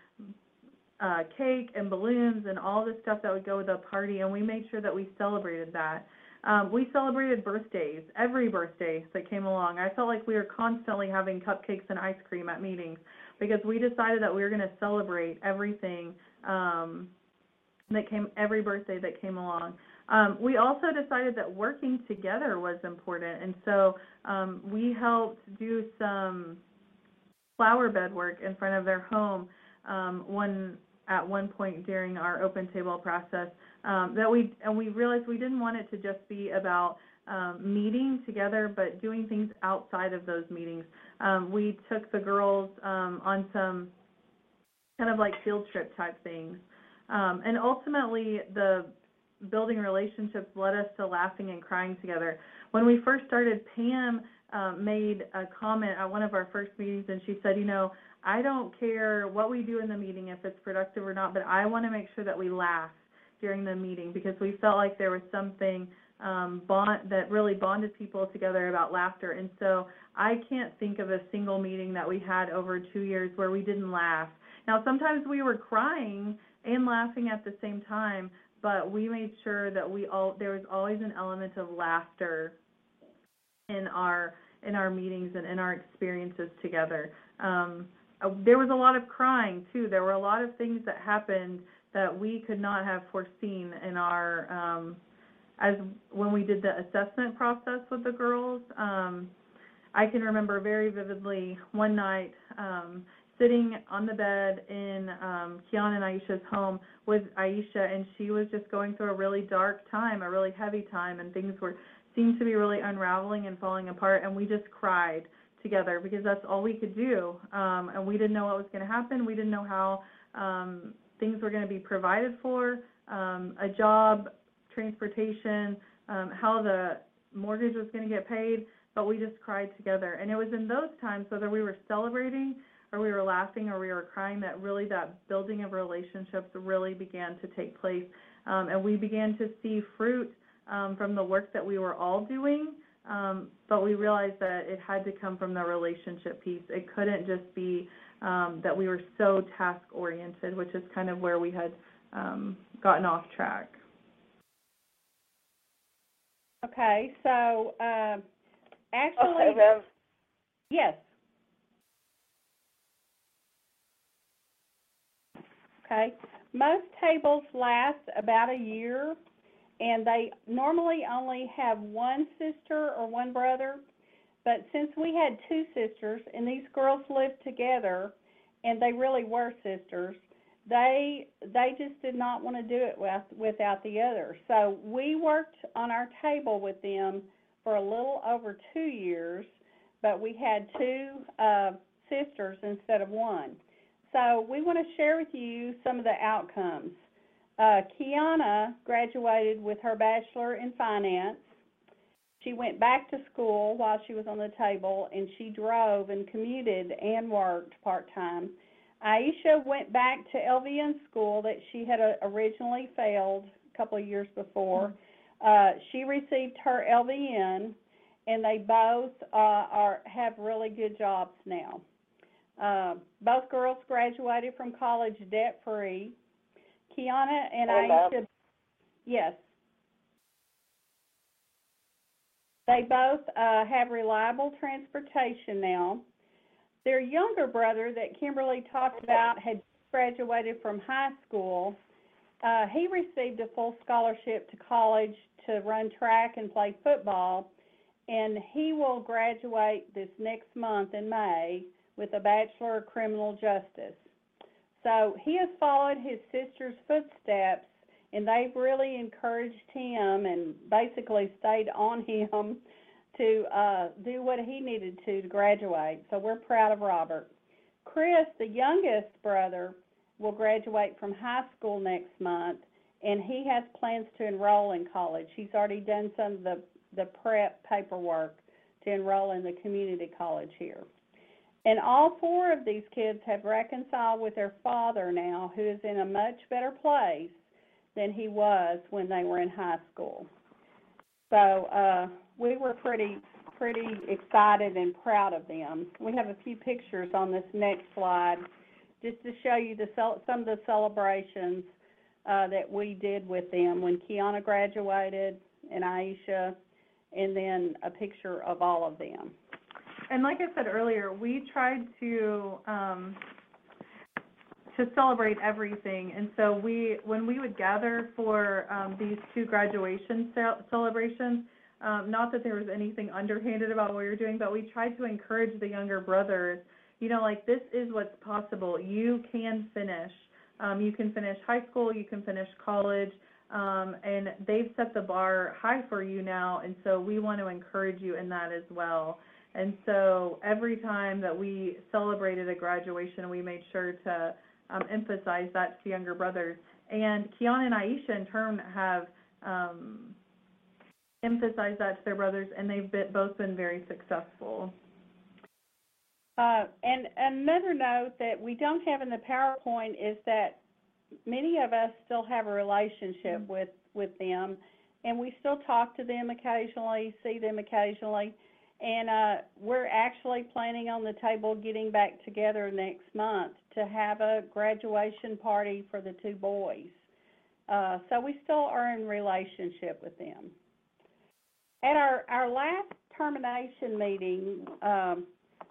uh, cake and balloons and all the stuff that would go with the party, and we made sure that we celebrated that. Um, we celebrated birthdays, every birthday that came along. I felt like we were constantly having cupcakes and ice cream at meetings because we decided that we were going to celebrate everything um, that came, every birthday that came along. Um, we also decided that working together was important, and so um, we helped do some flower bed work in front of their home um, one at one point during our open table process. Um, that we and we realized we didn't want it to just be about um, meeting together, but doing things outside of those meetings. Um, we took the girls um, on some kind of like field trip type things, um, and ultimately the building relationships led us to laughing and crying together. When we first started, Pam um, made a comment at one of our first meetings, and she said, you know, I don't care what we do in the meeting, if it's productive or not, but I want to make sure that we laugh during the meeting because we felt like there was something um, bond that really bonded people together about laughter. And so I can't think of a single meeting that we had over two years where we didn't laugh. Now, sometimes we were crying and laughing at the same time, but we made sure that we all there was always an element of laughter in our in our meetings and in our experiences together. Um, there was a lot of crying too. There were a lot of things that happened that we could not have foreseen in our um, as when we did the assessment process with the girls. Um, I can remember very vividly one night um, sitting on the bed in um, Kiana and Aisha's home with Aisha, and she was just going through a really dark time, a really heavy time, and things were seemed to be really unraveling and falling apart, and we just cried together because that's all we could do, um, and we didn't know what was going to happen. We didn't know how um, things were going to be provided for, um, a job, transportation, um, how the mortgage was going to get paid, but we just cried together. And it was in those times, whether we were celebrating or we were laughing or we were crying, that really that building of relationships really began to take place. Um, and we began to see fruit um, from the work that we were all doing, um, but we realized that it had to come from the relationship piece. It couldn't just be um, that we were so task-oriented, which is kind of where we had um, gotten off track. Okay, so uh, actually, Okay, yes. Okay, most tables last about a year, and they normally only have one sister or one brother, but since we had two sisters, and these girls lived together, and they really were sisters, they they just did not want to do it with, without the other. So we worked on our table with them for a little over two years, but we had two uh, sisters instead of one. So we want to share with you some of the outcomes. Uh, Kiana graduated with her bachelor in finance. She went back to school while she was on the table, and she drove and commuted and worked part-time. Aisha went back to L V N school that she had uh, originally failed a couple of years before. Uh, she received her L V N, and they both uh, are have really good jobs now. Uh, both girls graduated from college debt-free. Kiana and Aisha, yes. They both uh, have reliable transportation now. Their younger brother that Kimberly talked about had graduated from high school. Uh, he received a full scholarship to college to run track and play football, and he will graduate this next month in May with a Bachelor of Criminal Justice. So he has followed his sister's footsteps, and they've really encouraged him and basically stayed on him to uh, do what he needed to to graduate. So we're proud of Robert. Chris, the youngest brother, will graduate from high school next month, and he has plans to enroll in college. He's already done some of the, the prep paperwork to enroll in the community college here. And all four of these kids have reconciled with their father now, who is in a much better place than he was when they were in high school. So uh, we were pretty pretty excited and proud of them. We have a few pictures on this next slide just to show you the some of the celebrations uh, that we did with them when Kiana graduated and Aisha, and then a picture of all of them. And like I said earlier, we tried to um, to celebrate everything. And so we, when we would gather for um, these two graduation ce- celebrations, um, not that there was anything underhanded about what we were doing, but we tried to encourage the younger brothers, you know, like, this is what's possible. You can finish. Um, you can finish high school, you can finish college, um, and they've set the bar high for you now, and so we want to encourage you in that as well. And so every time that we celebrated a graduation, we made sure to um, emphasize that to the younger brothers. And Kiana and Aisha, in turn, have um, emphasized that to their brothers, and they've been, both been very successful. Uh, and another note that we don't have in the PowerPoint is that many of us still have a relationship with, with them, and we still talk to them occasionally, see them occasionally, and uh, we're actually planning on the table getting back together next month to have a graduation party for the two boys. Uh, so we still are in relationship with them. At our, our last termination meeting, um,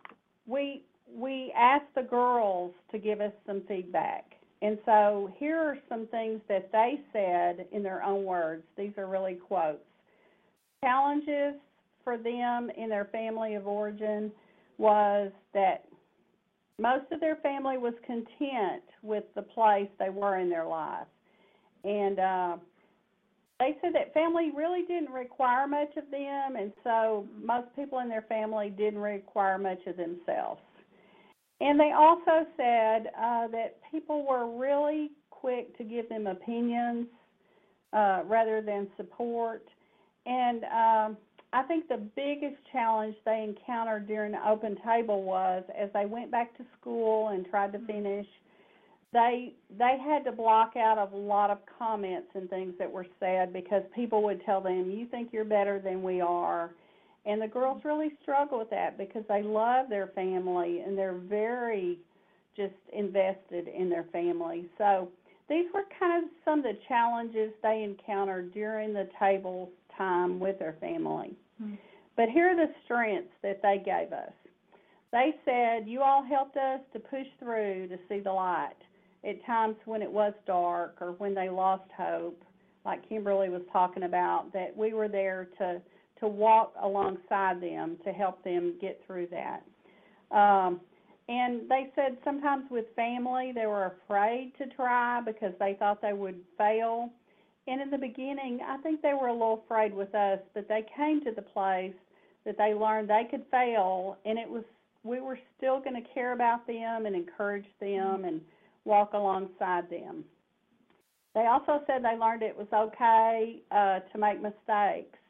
We we asked the girls to give us some feedback. And so here are some things that they said in their own words. These are really quotes. Challenges for them in their family of origin was that most of their family was content with the place they were in their life. And uh, they said that family really didn't require much of them, and so most people in their family didn't require much of themselves. And they also said uh, that people were really quick to give them opinions uh, rather than support. And um, I think the biggest challenge they encountered during the open table was, as they went back to school and tried to finish, They they had to block out a lot of comments and things that were said because people would tell them, you think you're better than we are. And the girls really struggle with that because they love their family and they're very just invested in their family. So these were kind of some of the challenges they encountered during the table time with their family. Mm-hmm. But here are the strengths that they gave us. They said, you all helped us to push through to see the light at times when it was dark or when they lost hope, like Kimberly was talking about, that we were there to, to walk alongside them to help them get through that. Um, and they said sometimes with family they were afraid to try because they thought they would fail. And in the beginning, I think they were a little afraid with us, but they came to the place that they learned they could fail, and it was we were still going to care about them and encourage them and walk alongside them. They also said they learned it was okay uh, to make mistakes,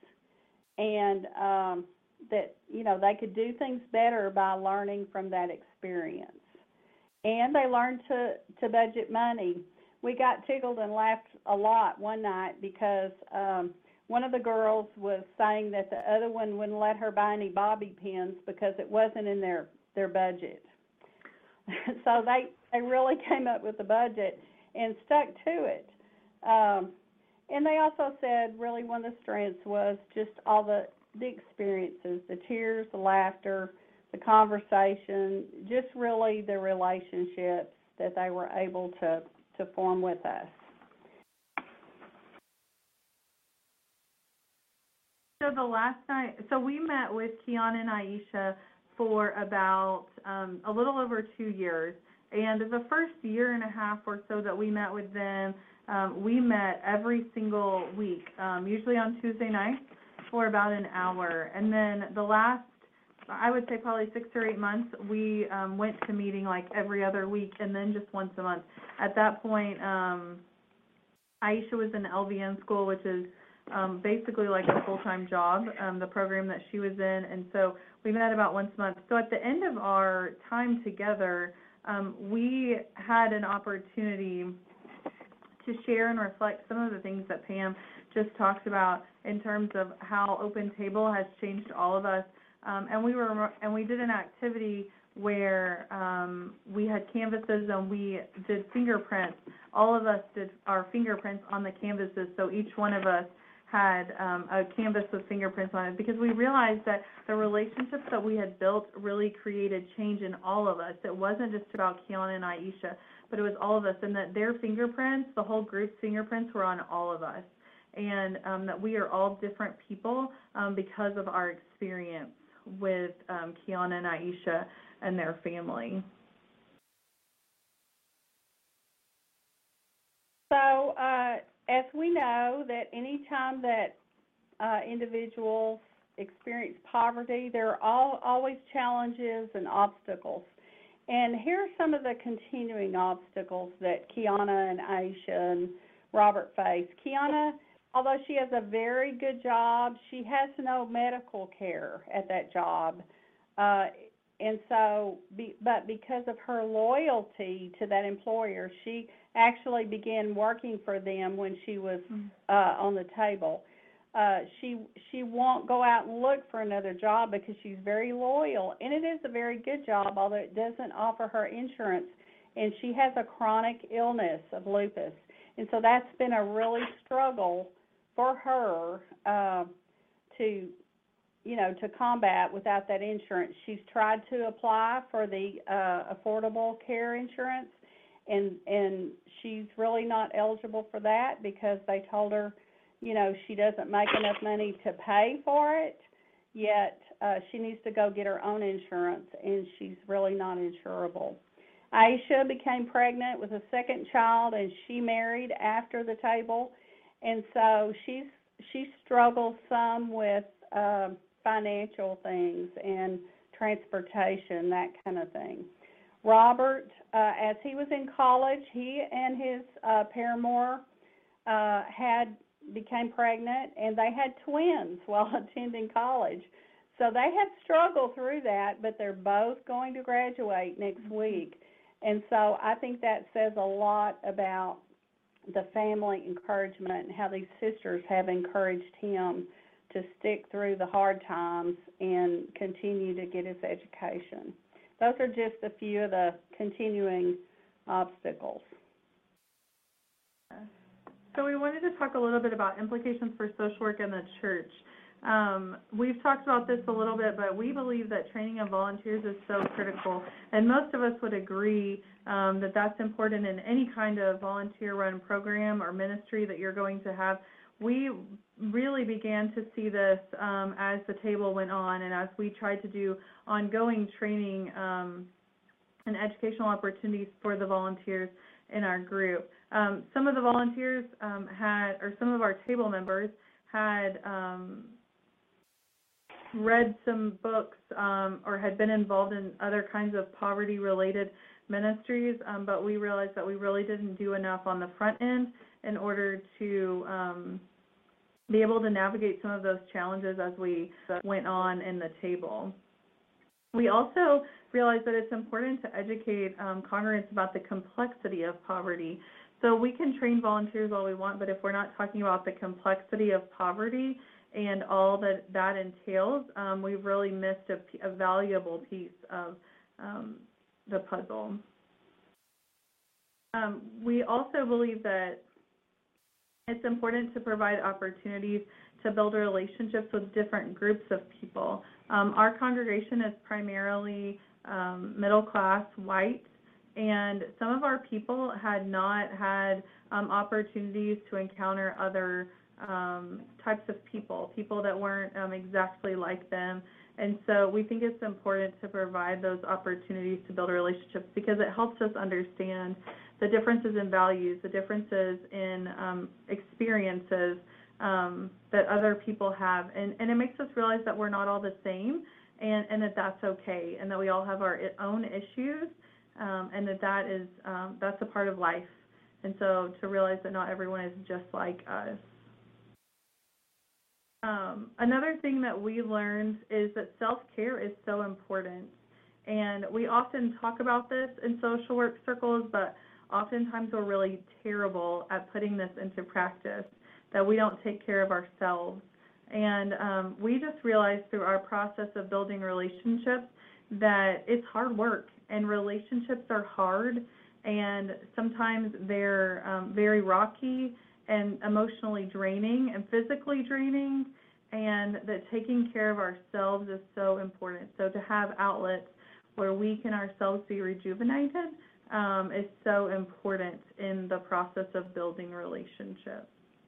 and um, that, you know, they could do things better by learning from that experience. And they learned to, to budget money. We got tickled and laughed a lot one night because um, one of the girls was saying that the other one wouldn't let her buy any bobby pins because it wasn't in their, their budget. So they, they really came up with the budget and stuck to it. Um, and they also said really one of the strengths was just all the, the experiences, the tears, the laughter, the conversation, just really the relationships that they were able to, to form with us. So the last night, so we met with Kiana and Aisha for about um, a little over two years. And the first year and a half or so that we met with them, um, we met every single week, um, usually on Tuesday nights for about an hour. And then the last, I would say probably six or eight months, we um, went to meeting like every other week and then just once a month. At that point, um, Aisha was in L V N school, which is um, basically like a full-time job, um, the program that she was in. And so we met about once a month. So at the end of our time together, um, we had an opportunity to share and reflect some of the things that Pam just talked about in terms of how Open Table has changed all of us. Um, and we were and we did an activity where um, we had canvases and we did fingerprints. All of us did our fingerprints on the canvases, so each one of us had um, a canvas with fingerprints on it, because we realized that the relationships that we had built really created change in all of us. It wasn't just about Kiana and Aisha, but it was all of us, and that their fingerprints, the whole group's fingerprints, were on all of us, and um, that we are all different people um, because of our experience with um, Kiana and Aisha and their family. So, uh, as we know, that any time that uh, individuals experience poverty, there are all, always challenges and obstacles. And here are some of the continuing obstacles that Kiana and Aisha and Robert face. Kiana, although she has a very good job, she has no medical care at that job. Uh, and so, be, but because of her loyalty to that employer, she actually began working for them when she was uh, on the table. Uh, she she won't go out and look for another job because she's very loyal, and it is a very good job, although it doesn't offer her insurance, and she has a chronic illness of lupus, and so that's been a really struggle for her uh, to, you know, to combat without that insurance. She's tried to apply for the uh, Affordable Care Insurance, and and she's really not eligible for that because they told her, you know, she doesn't make enough money to pay for it, yet uh, she needs to go get her own insurance, and she's really not insurable. Aisha became pregnant with a second child, and she married after the table, and so she's she struggles some with uh, financial things and transportation, that kind of thing. Robert, uh, as he was in college, he and his uh, paramour uh, had became pregnant, and they had twins while attending college. So they had struggled through that, but they're both going to graduate next week. And so I think that says a lot about the family encouragement and how these sisters have encouraged him to stick through the hard times and continue to get his education. Those are just a few of the continuing obstacles. So we wanted to talk a little bit about implications for social work in the church. Um, we've talked about this a little bit, but we believe that training of volunteers is so critical, and most of us would agree um, that that's important in any kind of volunteer-run program or ministry that you're going to have. We really began to see this um, as the table went on, and as we tried to do ongoing training um, and educational opportunities for the volunteers in our group. Um, some of the volunteers um, had, or some of our table members had um, read some books um, or had been involved in other kinds of poverty-related ministries, um, but we realized that we really didn't do enough on the front end in order to um, be able to navigate some of those challenges as we went on in the table. We also realized that it's important to educate um, congregants about the complexity of poverty. So we can train volunteers all we want, but if we're not talking about the complexity of poverty and all that that entails, um, we've really missed a, a valuable piece of um, the puzzle. Um, we also believe that it's important to provide opportunities to build relationships with different groups of people. Um, our congregation is primarily um, middle-class white, and some of our people had not had um, opportunities to encounter other um, types of people, people that weren't um, exactly like them. And so we think it's important to provide those opportunities to build relationships because it helps us understand the differences in values, the differences in um, experiences um, that other people have. And, and it makes us realize that we're not all the same, and, and that that's okay, and that we all have our own issues, um, and that that is, um, that's a part of life. And so to realize that not everyone is just like us. Um, another thing that we learned is that self-care is so important. And we often talk about this in social work circles, but oftentimes we're really terrible at putting this into practice, that we don't take care of ourselves. And um, we just realized through our process of building relationships that it's hard work, and relationships are hard, and sometimes they're um, very rocky and emotionally draining and physically draining, and that taking care of ourselves is so important. So to have outlets where we can ourselves be rejuvenated um, is so important in the process of building relationships.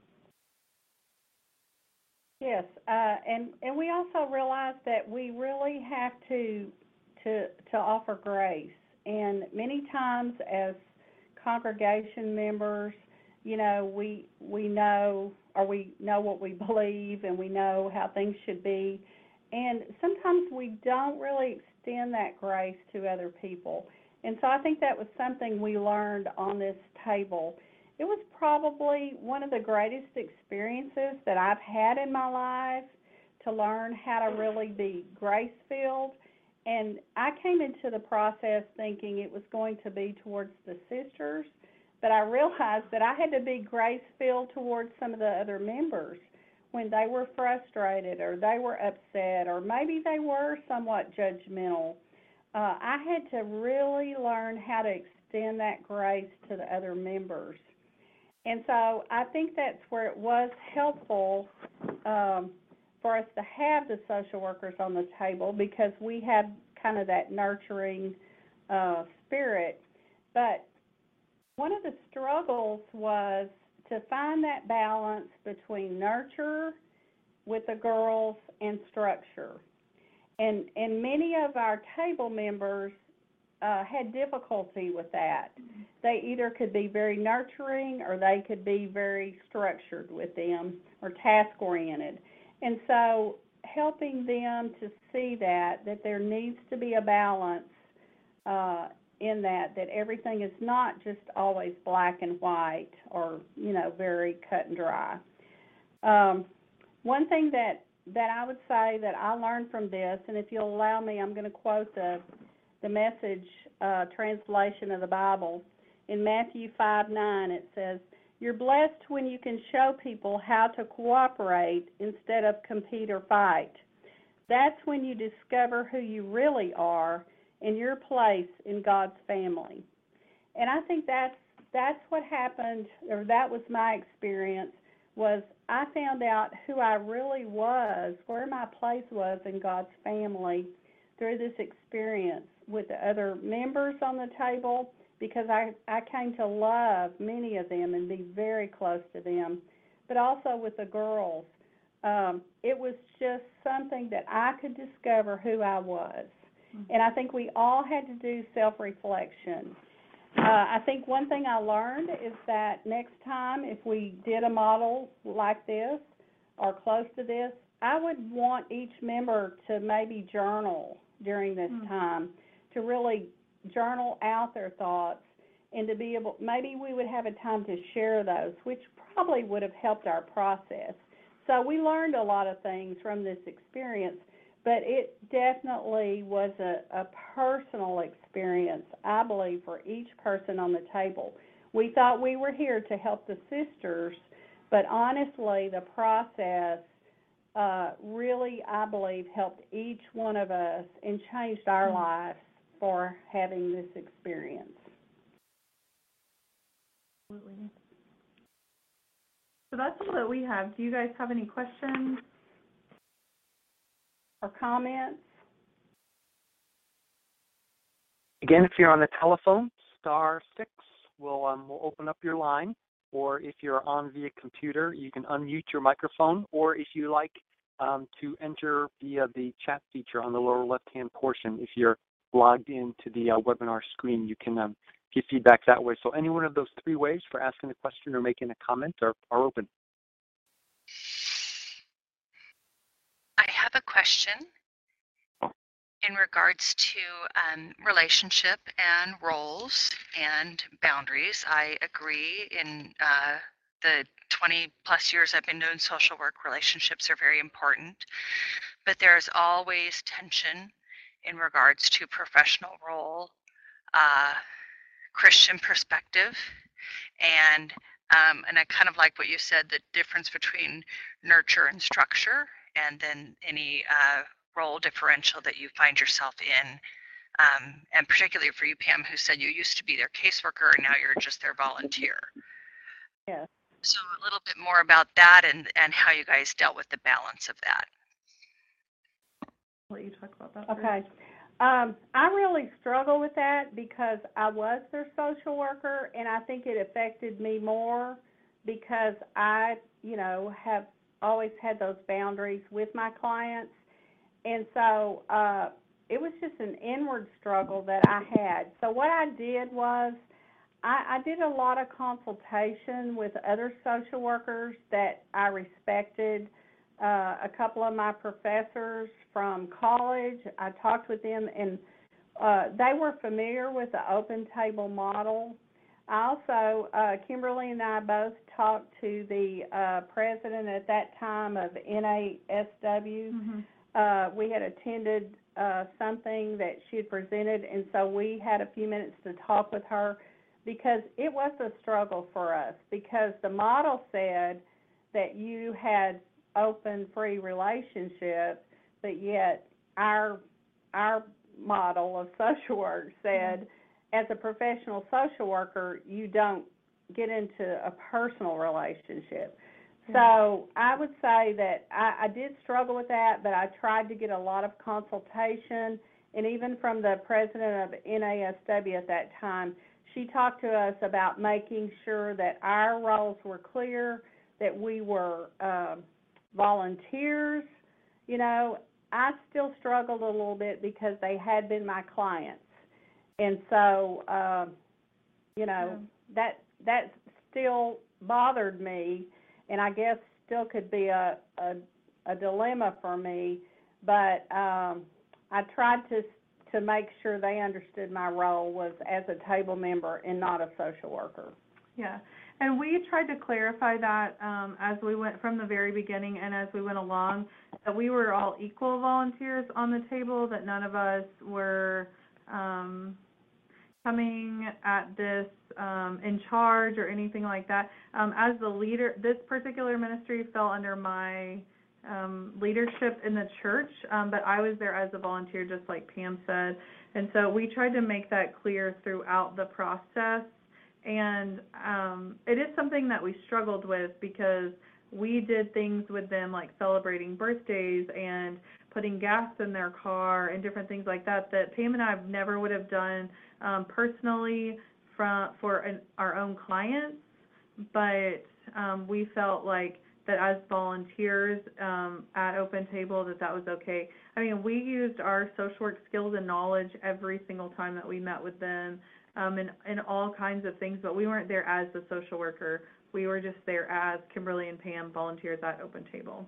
Yes, uh, and and we also realize that we really have to to to offer grace, and many times as congregation members, you know, we we know or we know what we believe, and we know how things should be, and sometimes we don't really extend that grace to other people. And so I think that was something we learned on this table. It was probably one of the greatest experiences that I've had in my life to learn how to really be grace-filled. And I came into the process thinking it was going to be towards the sisters, but I realized that I had to be grace-filled towards some of the other members when they were frustrated or they were upset or maybe they were somewhat judgmental. Uh, I had to really learn how to extend that grace to the other members. And so I think that's where it was helpful um, for us to have the social workers on the table, because we have kind of that nurturing uh, spirit. But one of the struggles was to find that balance between nurture with the girls and structure. And, and many of our table members Uh, had difficulty with that. They either could be very nurturing or they could be very structured with them or task-oriented. And so helping them to see that, that there needs to be a balance uh, in that, that everything is not just always black and white or, you know, very cut and dry. Um, one thing that, that I would say that I learned from this, and if you'll allow me, I'm going to quote the the Message uh, translation of the Bible. In Matthew five nine, it says, "You're blessed when you can show people how to cooperate instead of compete or fight. That's when you discover who you really are and your place in God's family." And I think that's that's what happened, or that was my experience, was I found out who I really was, where my place was in God's family through this experience with the other members on the table, because I, I came to love many of them and be very close to them, but also with the girls. Um, it was just something that I could discover who I was. Mm-hmm. And I think we all had to do self-reflection. Uh, I think one thing I learned is that next time if we did a model like this or close to this, I would want each member to maybe journal during this mm-hmm. time, to really journal out their thoughts, and to be able, maybe we would have a time to share those, which probably would have helped our process. So we learned a lot of things from this experience, but it definitely was a, a personal experience, I believe, for each person on the table. We thought we were here to help the sisters, but honestly, the process uh, really, I believe, helped each one of us and changed our mm-hmm. lives for having this experience. Absolutely. So that's all that we have. Do you guys have any questions or comments? Again, if you're on the telephone, star six will um, will open up your line. Or if you're on via computer, you can unmute your microphone. Or if you like um, to enter via the chat feature on the lower left-hand portion, if you're logged into the uh, webinar screen, you can um, give feedback that way. So any one of those three ways for asking a question or making a comment are, are open. I have a question in regards to um, relationship and roles and boundaries. I agree. In uh, the twenty plus years I've been doing social work, relationships are very important, but there's always tension in regards to professional role, uh, Christian perspective, and um, and I kind of like what you said, the difference between nurture and structure, and then any uh, role differential that you find yourself in. Um, and particularly for you, Pam, who said you used to be their caseworker and now you're just their volunteer. Yes. So a little bit more about that and, and how you guys dealt with the balance of that. I'll let you talk about that. Okay. Um, I really struggle with that because I was their social worker, and I think it affected me more because I, you know, have always had those boundaries with my clients. And so uh, it was just an inward struggle that I had. So what I did was I, I did a lot of consultation with other social workers that I respected. Uh, a couple of my professors from college, I talked with them, and uh, they were familiar with the open table model. I also, uh, Kimberly and I both talked to the uh, president at that time of N A S W. Mm-hmm. Uh, we had attended uh, something that she had presented, and so we had a few minutes to talk with her because it was a struggle for us because the model said that you had open, free relationship, but yet our our model of social work said, mm-hmm. as a professional social worker, you don't get into a personal relationship. Mm-hmm. So I would say that I, I did struggle with that, but I tried to get a lot of consultation, and even from the president of N A S W at that time, she talked to us about making sure that our roles were clear, that we were um, volunteers. You know, I still struggled a little bit because they had been my clients. And so, um, you know, yeah. that that still bothered me, and I guess still could be a, a, a dilemma for me. But um, I tried to to make sure they understood my role was as a table member and not a social worker. Yeah. And we tried to clarify that um, as we went from the very beginning and as we went along, that we were all equal volunteers on the table, that none of us were um, coming at this um, in charge or anything like that. Um, as the leader, this particular ministry fell under my um, leadership in the church, um, but I was there as a volunteer, just like Pam said. And so we tried to make that clear throughout the process. And um, it is something that we struggled with because we did things with them like celebrating birthdays and putting gas in their car and different things like that that Pam and I never would have done um, personally from, for an, our own clients, but um, we felt like that as volunteers um, at Open Table that that was okay. I mean, we used our social work skills and knowledge every single time that we met with them. Um, and, and all kinds of things, but we weren't there as the social worker. We were just there as Kimberly and Pam, volunteers at Open Table.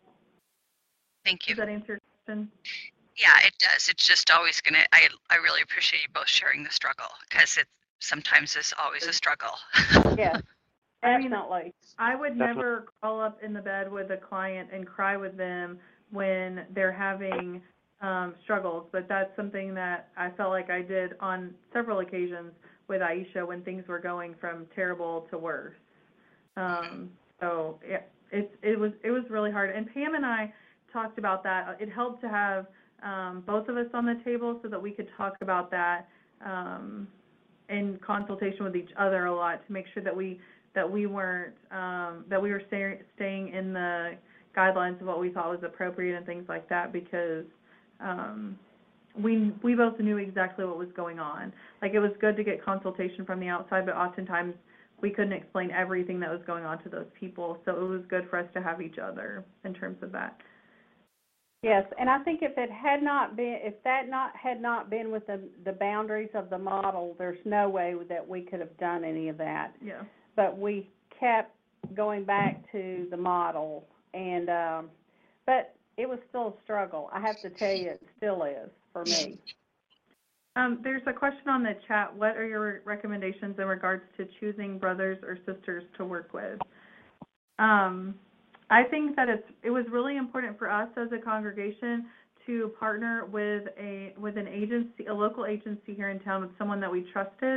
Thank you. Does that answer your question? Yeah, it does. It's just always going to, I I really appreciate you both sharing the struggle because it sometimes is always a struggle. Yeah, definitely. I mean, I would definitely. never crawl up in the bed with a client and cry with them when they're having Um, struggles, but that's something that I felt like I did on several occasions with Aisha when things were going from terrible to worse. Um, so it, it it was it was really hard. And Pam and I talked about that. It helped to have um, both of us on the table so that we could talk about that um, in consultation with each other a lot to make sure that we that we weren't um, that we were stay, staying in the guidelines of what we thought was appropriate and things like that because. Um, we we both knew exactly what was going on. Like it was good to get consultation from the outside, but oftentimes we couldn't explain everything that was going on to those people. So it was good for us to have each other in terms of that. Yes, and I think if it had not been, if that not had not been with the the boundaries of the model, there's no way that we could have done any of that. Yeah. But we kept going back to the model, and um, but. It was still a struggle. I have to tell you, it still is for me. Um, there's a question on the chat. What are your recommendations in regards to choosing brothers or sisters to work with? Um, I think that it's it was really important for us as a congregation to partner with a with an agency, a local agency here in town, with someone that we trusted,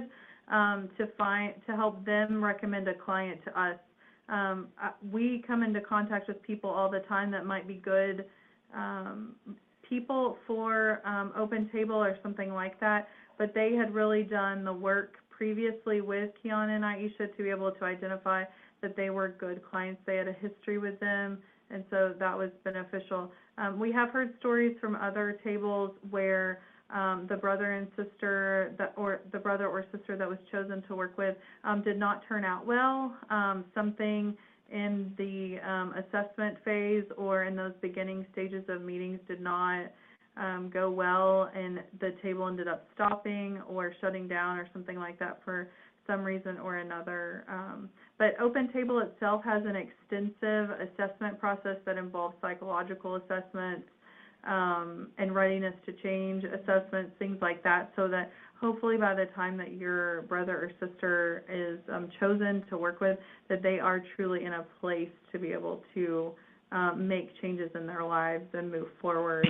um, to find to help them recommend a client to us. Um, we come into contact with people all the time that might be good um, people for um, OpenTable or something like that, but they had really done the work previously with Kiana and Aisha to be able to identify that they were good clients. They had a history with them, and so that was beneficial. Um, we have heard stories from other tables where um, the brother and sister that, or the brother or sister that was chosen to work with um, did not turn out well. Um, something in the um, assessment phase or in those beginning stages of meetings did not um, go well, and the table ended up stopping or shutting down or something like that for some reason or another. Um, but OpenTable itself has an extensive assessment process that involves psychological assessments um, and readiness to change assessments, things like that, so that hopefully by the time that your brother or sister is um, chosen to work with, that they are truly in a place to be able to um, make changes in their lives and move forward.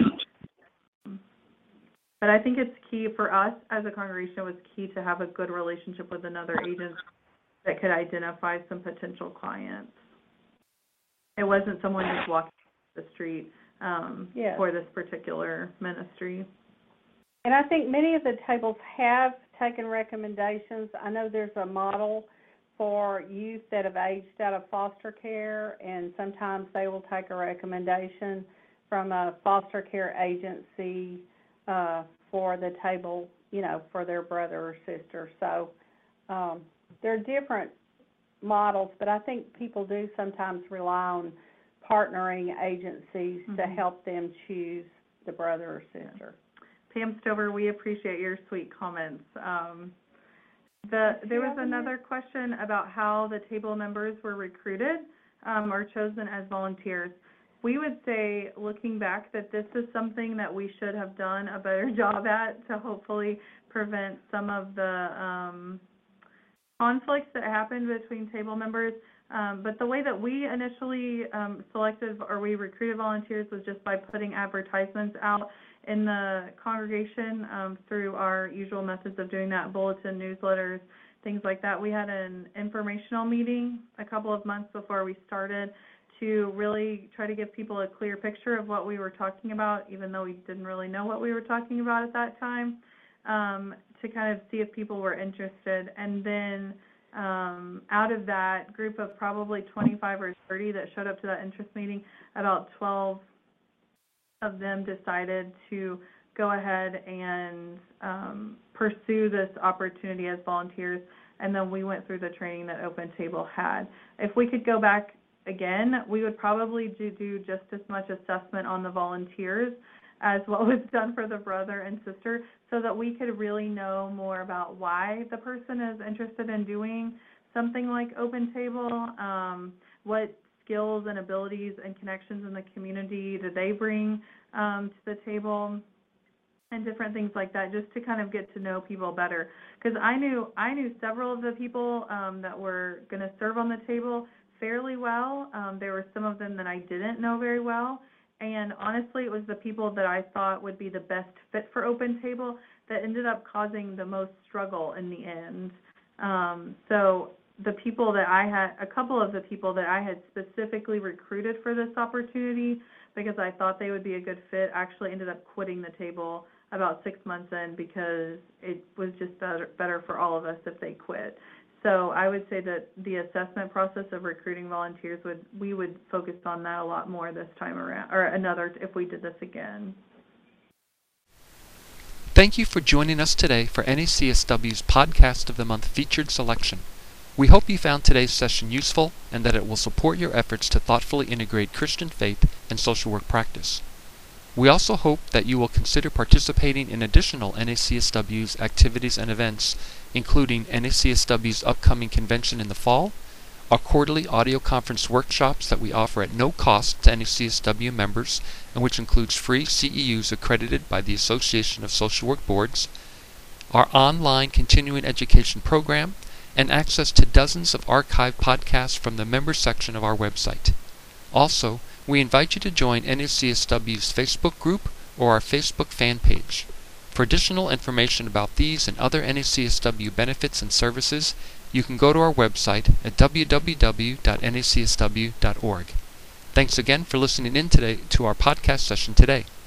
But I think it's key for us as a congregation, it was key to have a good relationship with another agent that could identify some potential clients. It wasn't someone just walking the street um, yes. for this particular ministry. And I think many of the tables have taken recommendations. I know there's a model for youth that have aged out of foster care, and sometimes they will take a recommendation from a foster care agency uh, for the table, you know, for their brother or sister. So um, there are different models, but I think people do sometimes rely on partnering agencies mm-hmm. to help them choose the brother or sister. Pam Stover, we appreciate your sweet comments. Um, the, there was another question about how the table members were recruited um, or chosen as volunteers. We would say, looking back, that this is something that we should have done a better job at to hopefully prevent some of the um, conflicts that happened between table members. Um, but the way that we initially um, selected or we recruited volunteers was just by putting advertisements out in the congregation um, through our usual methods of doing that, bulletin, newsletters, things like that. We had an informational meeting a couple of months before we started to really try to give people a clear picture of what we were talking about, even though we didn't really know what we were talking about at that time, um, to kind of see if people were interested. And then um, out of that group of probably twenty-five or thirty that showed up to that interest meeting, about twelve of them decided to go ahead and um, pursue this opportunity as volunteers, and then we went through the training that OpenTable had. If we could go back again, we would probably do, do just as much assessment on the volunteers as what was done for the brother and sister, so that we could really know more about why the person is interested in doing something like OpenTable, um, what skills and abilities and connections in the community do they bring um, to the table, and different things like that, just to kind of get to know people better. Because I knew I knew several of the people um, that were going to serve on the table fairly well. Um, there were some of them that I didn't know very well, and honestly, it was the people that I thought would be the best fit for OpenTable that ended up causing the most struggle in the end. Um, so the people that I had, a couple of the people that I had specifically recruited for this opportunity because I thought they would be a good fit, actually ended up quitting the table about six months in because it was just better, better for all of us if they quit. So I would say that the assessment process of recruiting volunteers, would we would focus on that a lot more this time around, or another if we did this again. Thank you for joining us today for N A C S W's Podcast of the Month featured selection. We hope you found today's session useful and that it will support your efforts to thoughtfully integrate Christian faith and social work practice. We also hope that you will consider participating in additional N A C S W's activities and events, including N A C S W's upcoming convention in the fall, our quarterly audio conference workshops that we offer at no cost to N A C S W members, and which includes free C E Us accredited by the Association of Social Work Boards, our online continuing education program, and access to dozens of archived podcasts from the members section of our website. Also, we invite you to join N A C S W's Facebook group or our Facebook fan page. For additional information about these and other N A C S W benefits and services, you can go to our website at w w w dot n a c s w dot org. Thanks again for listening in today to our podcast session today.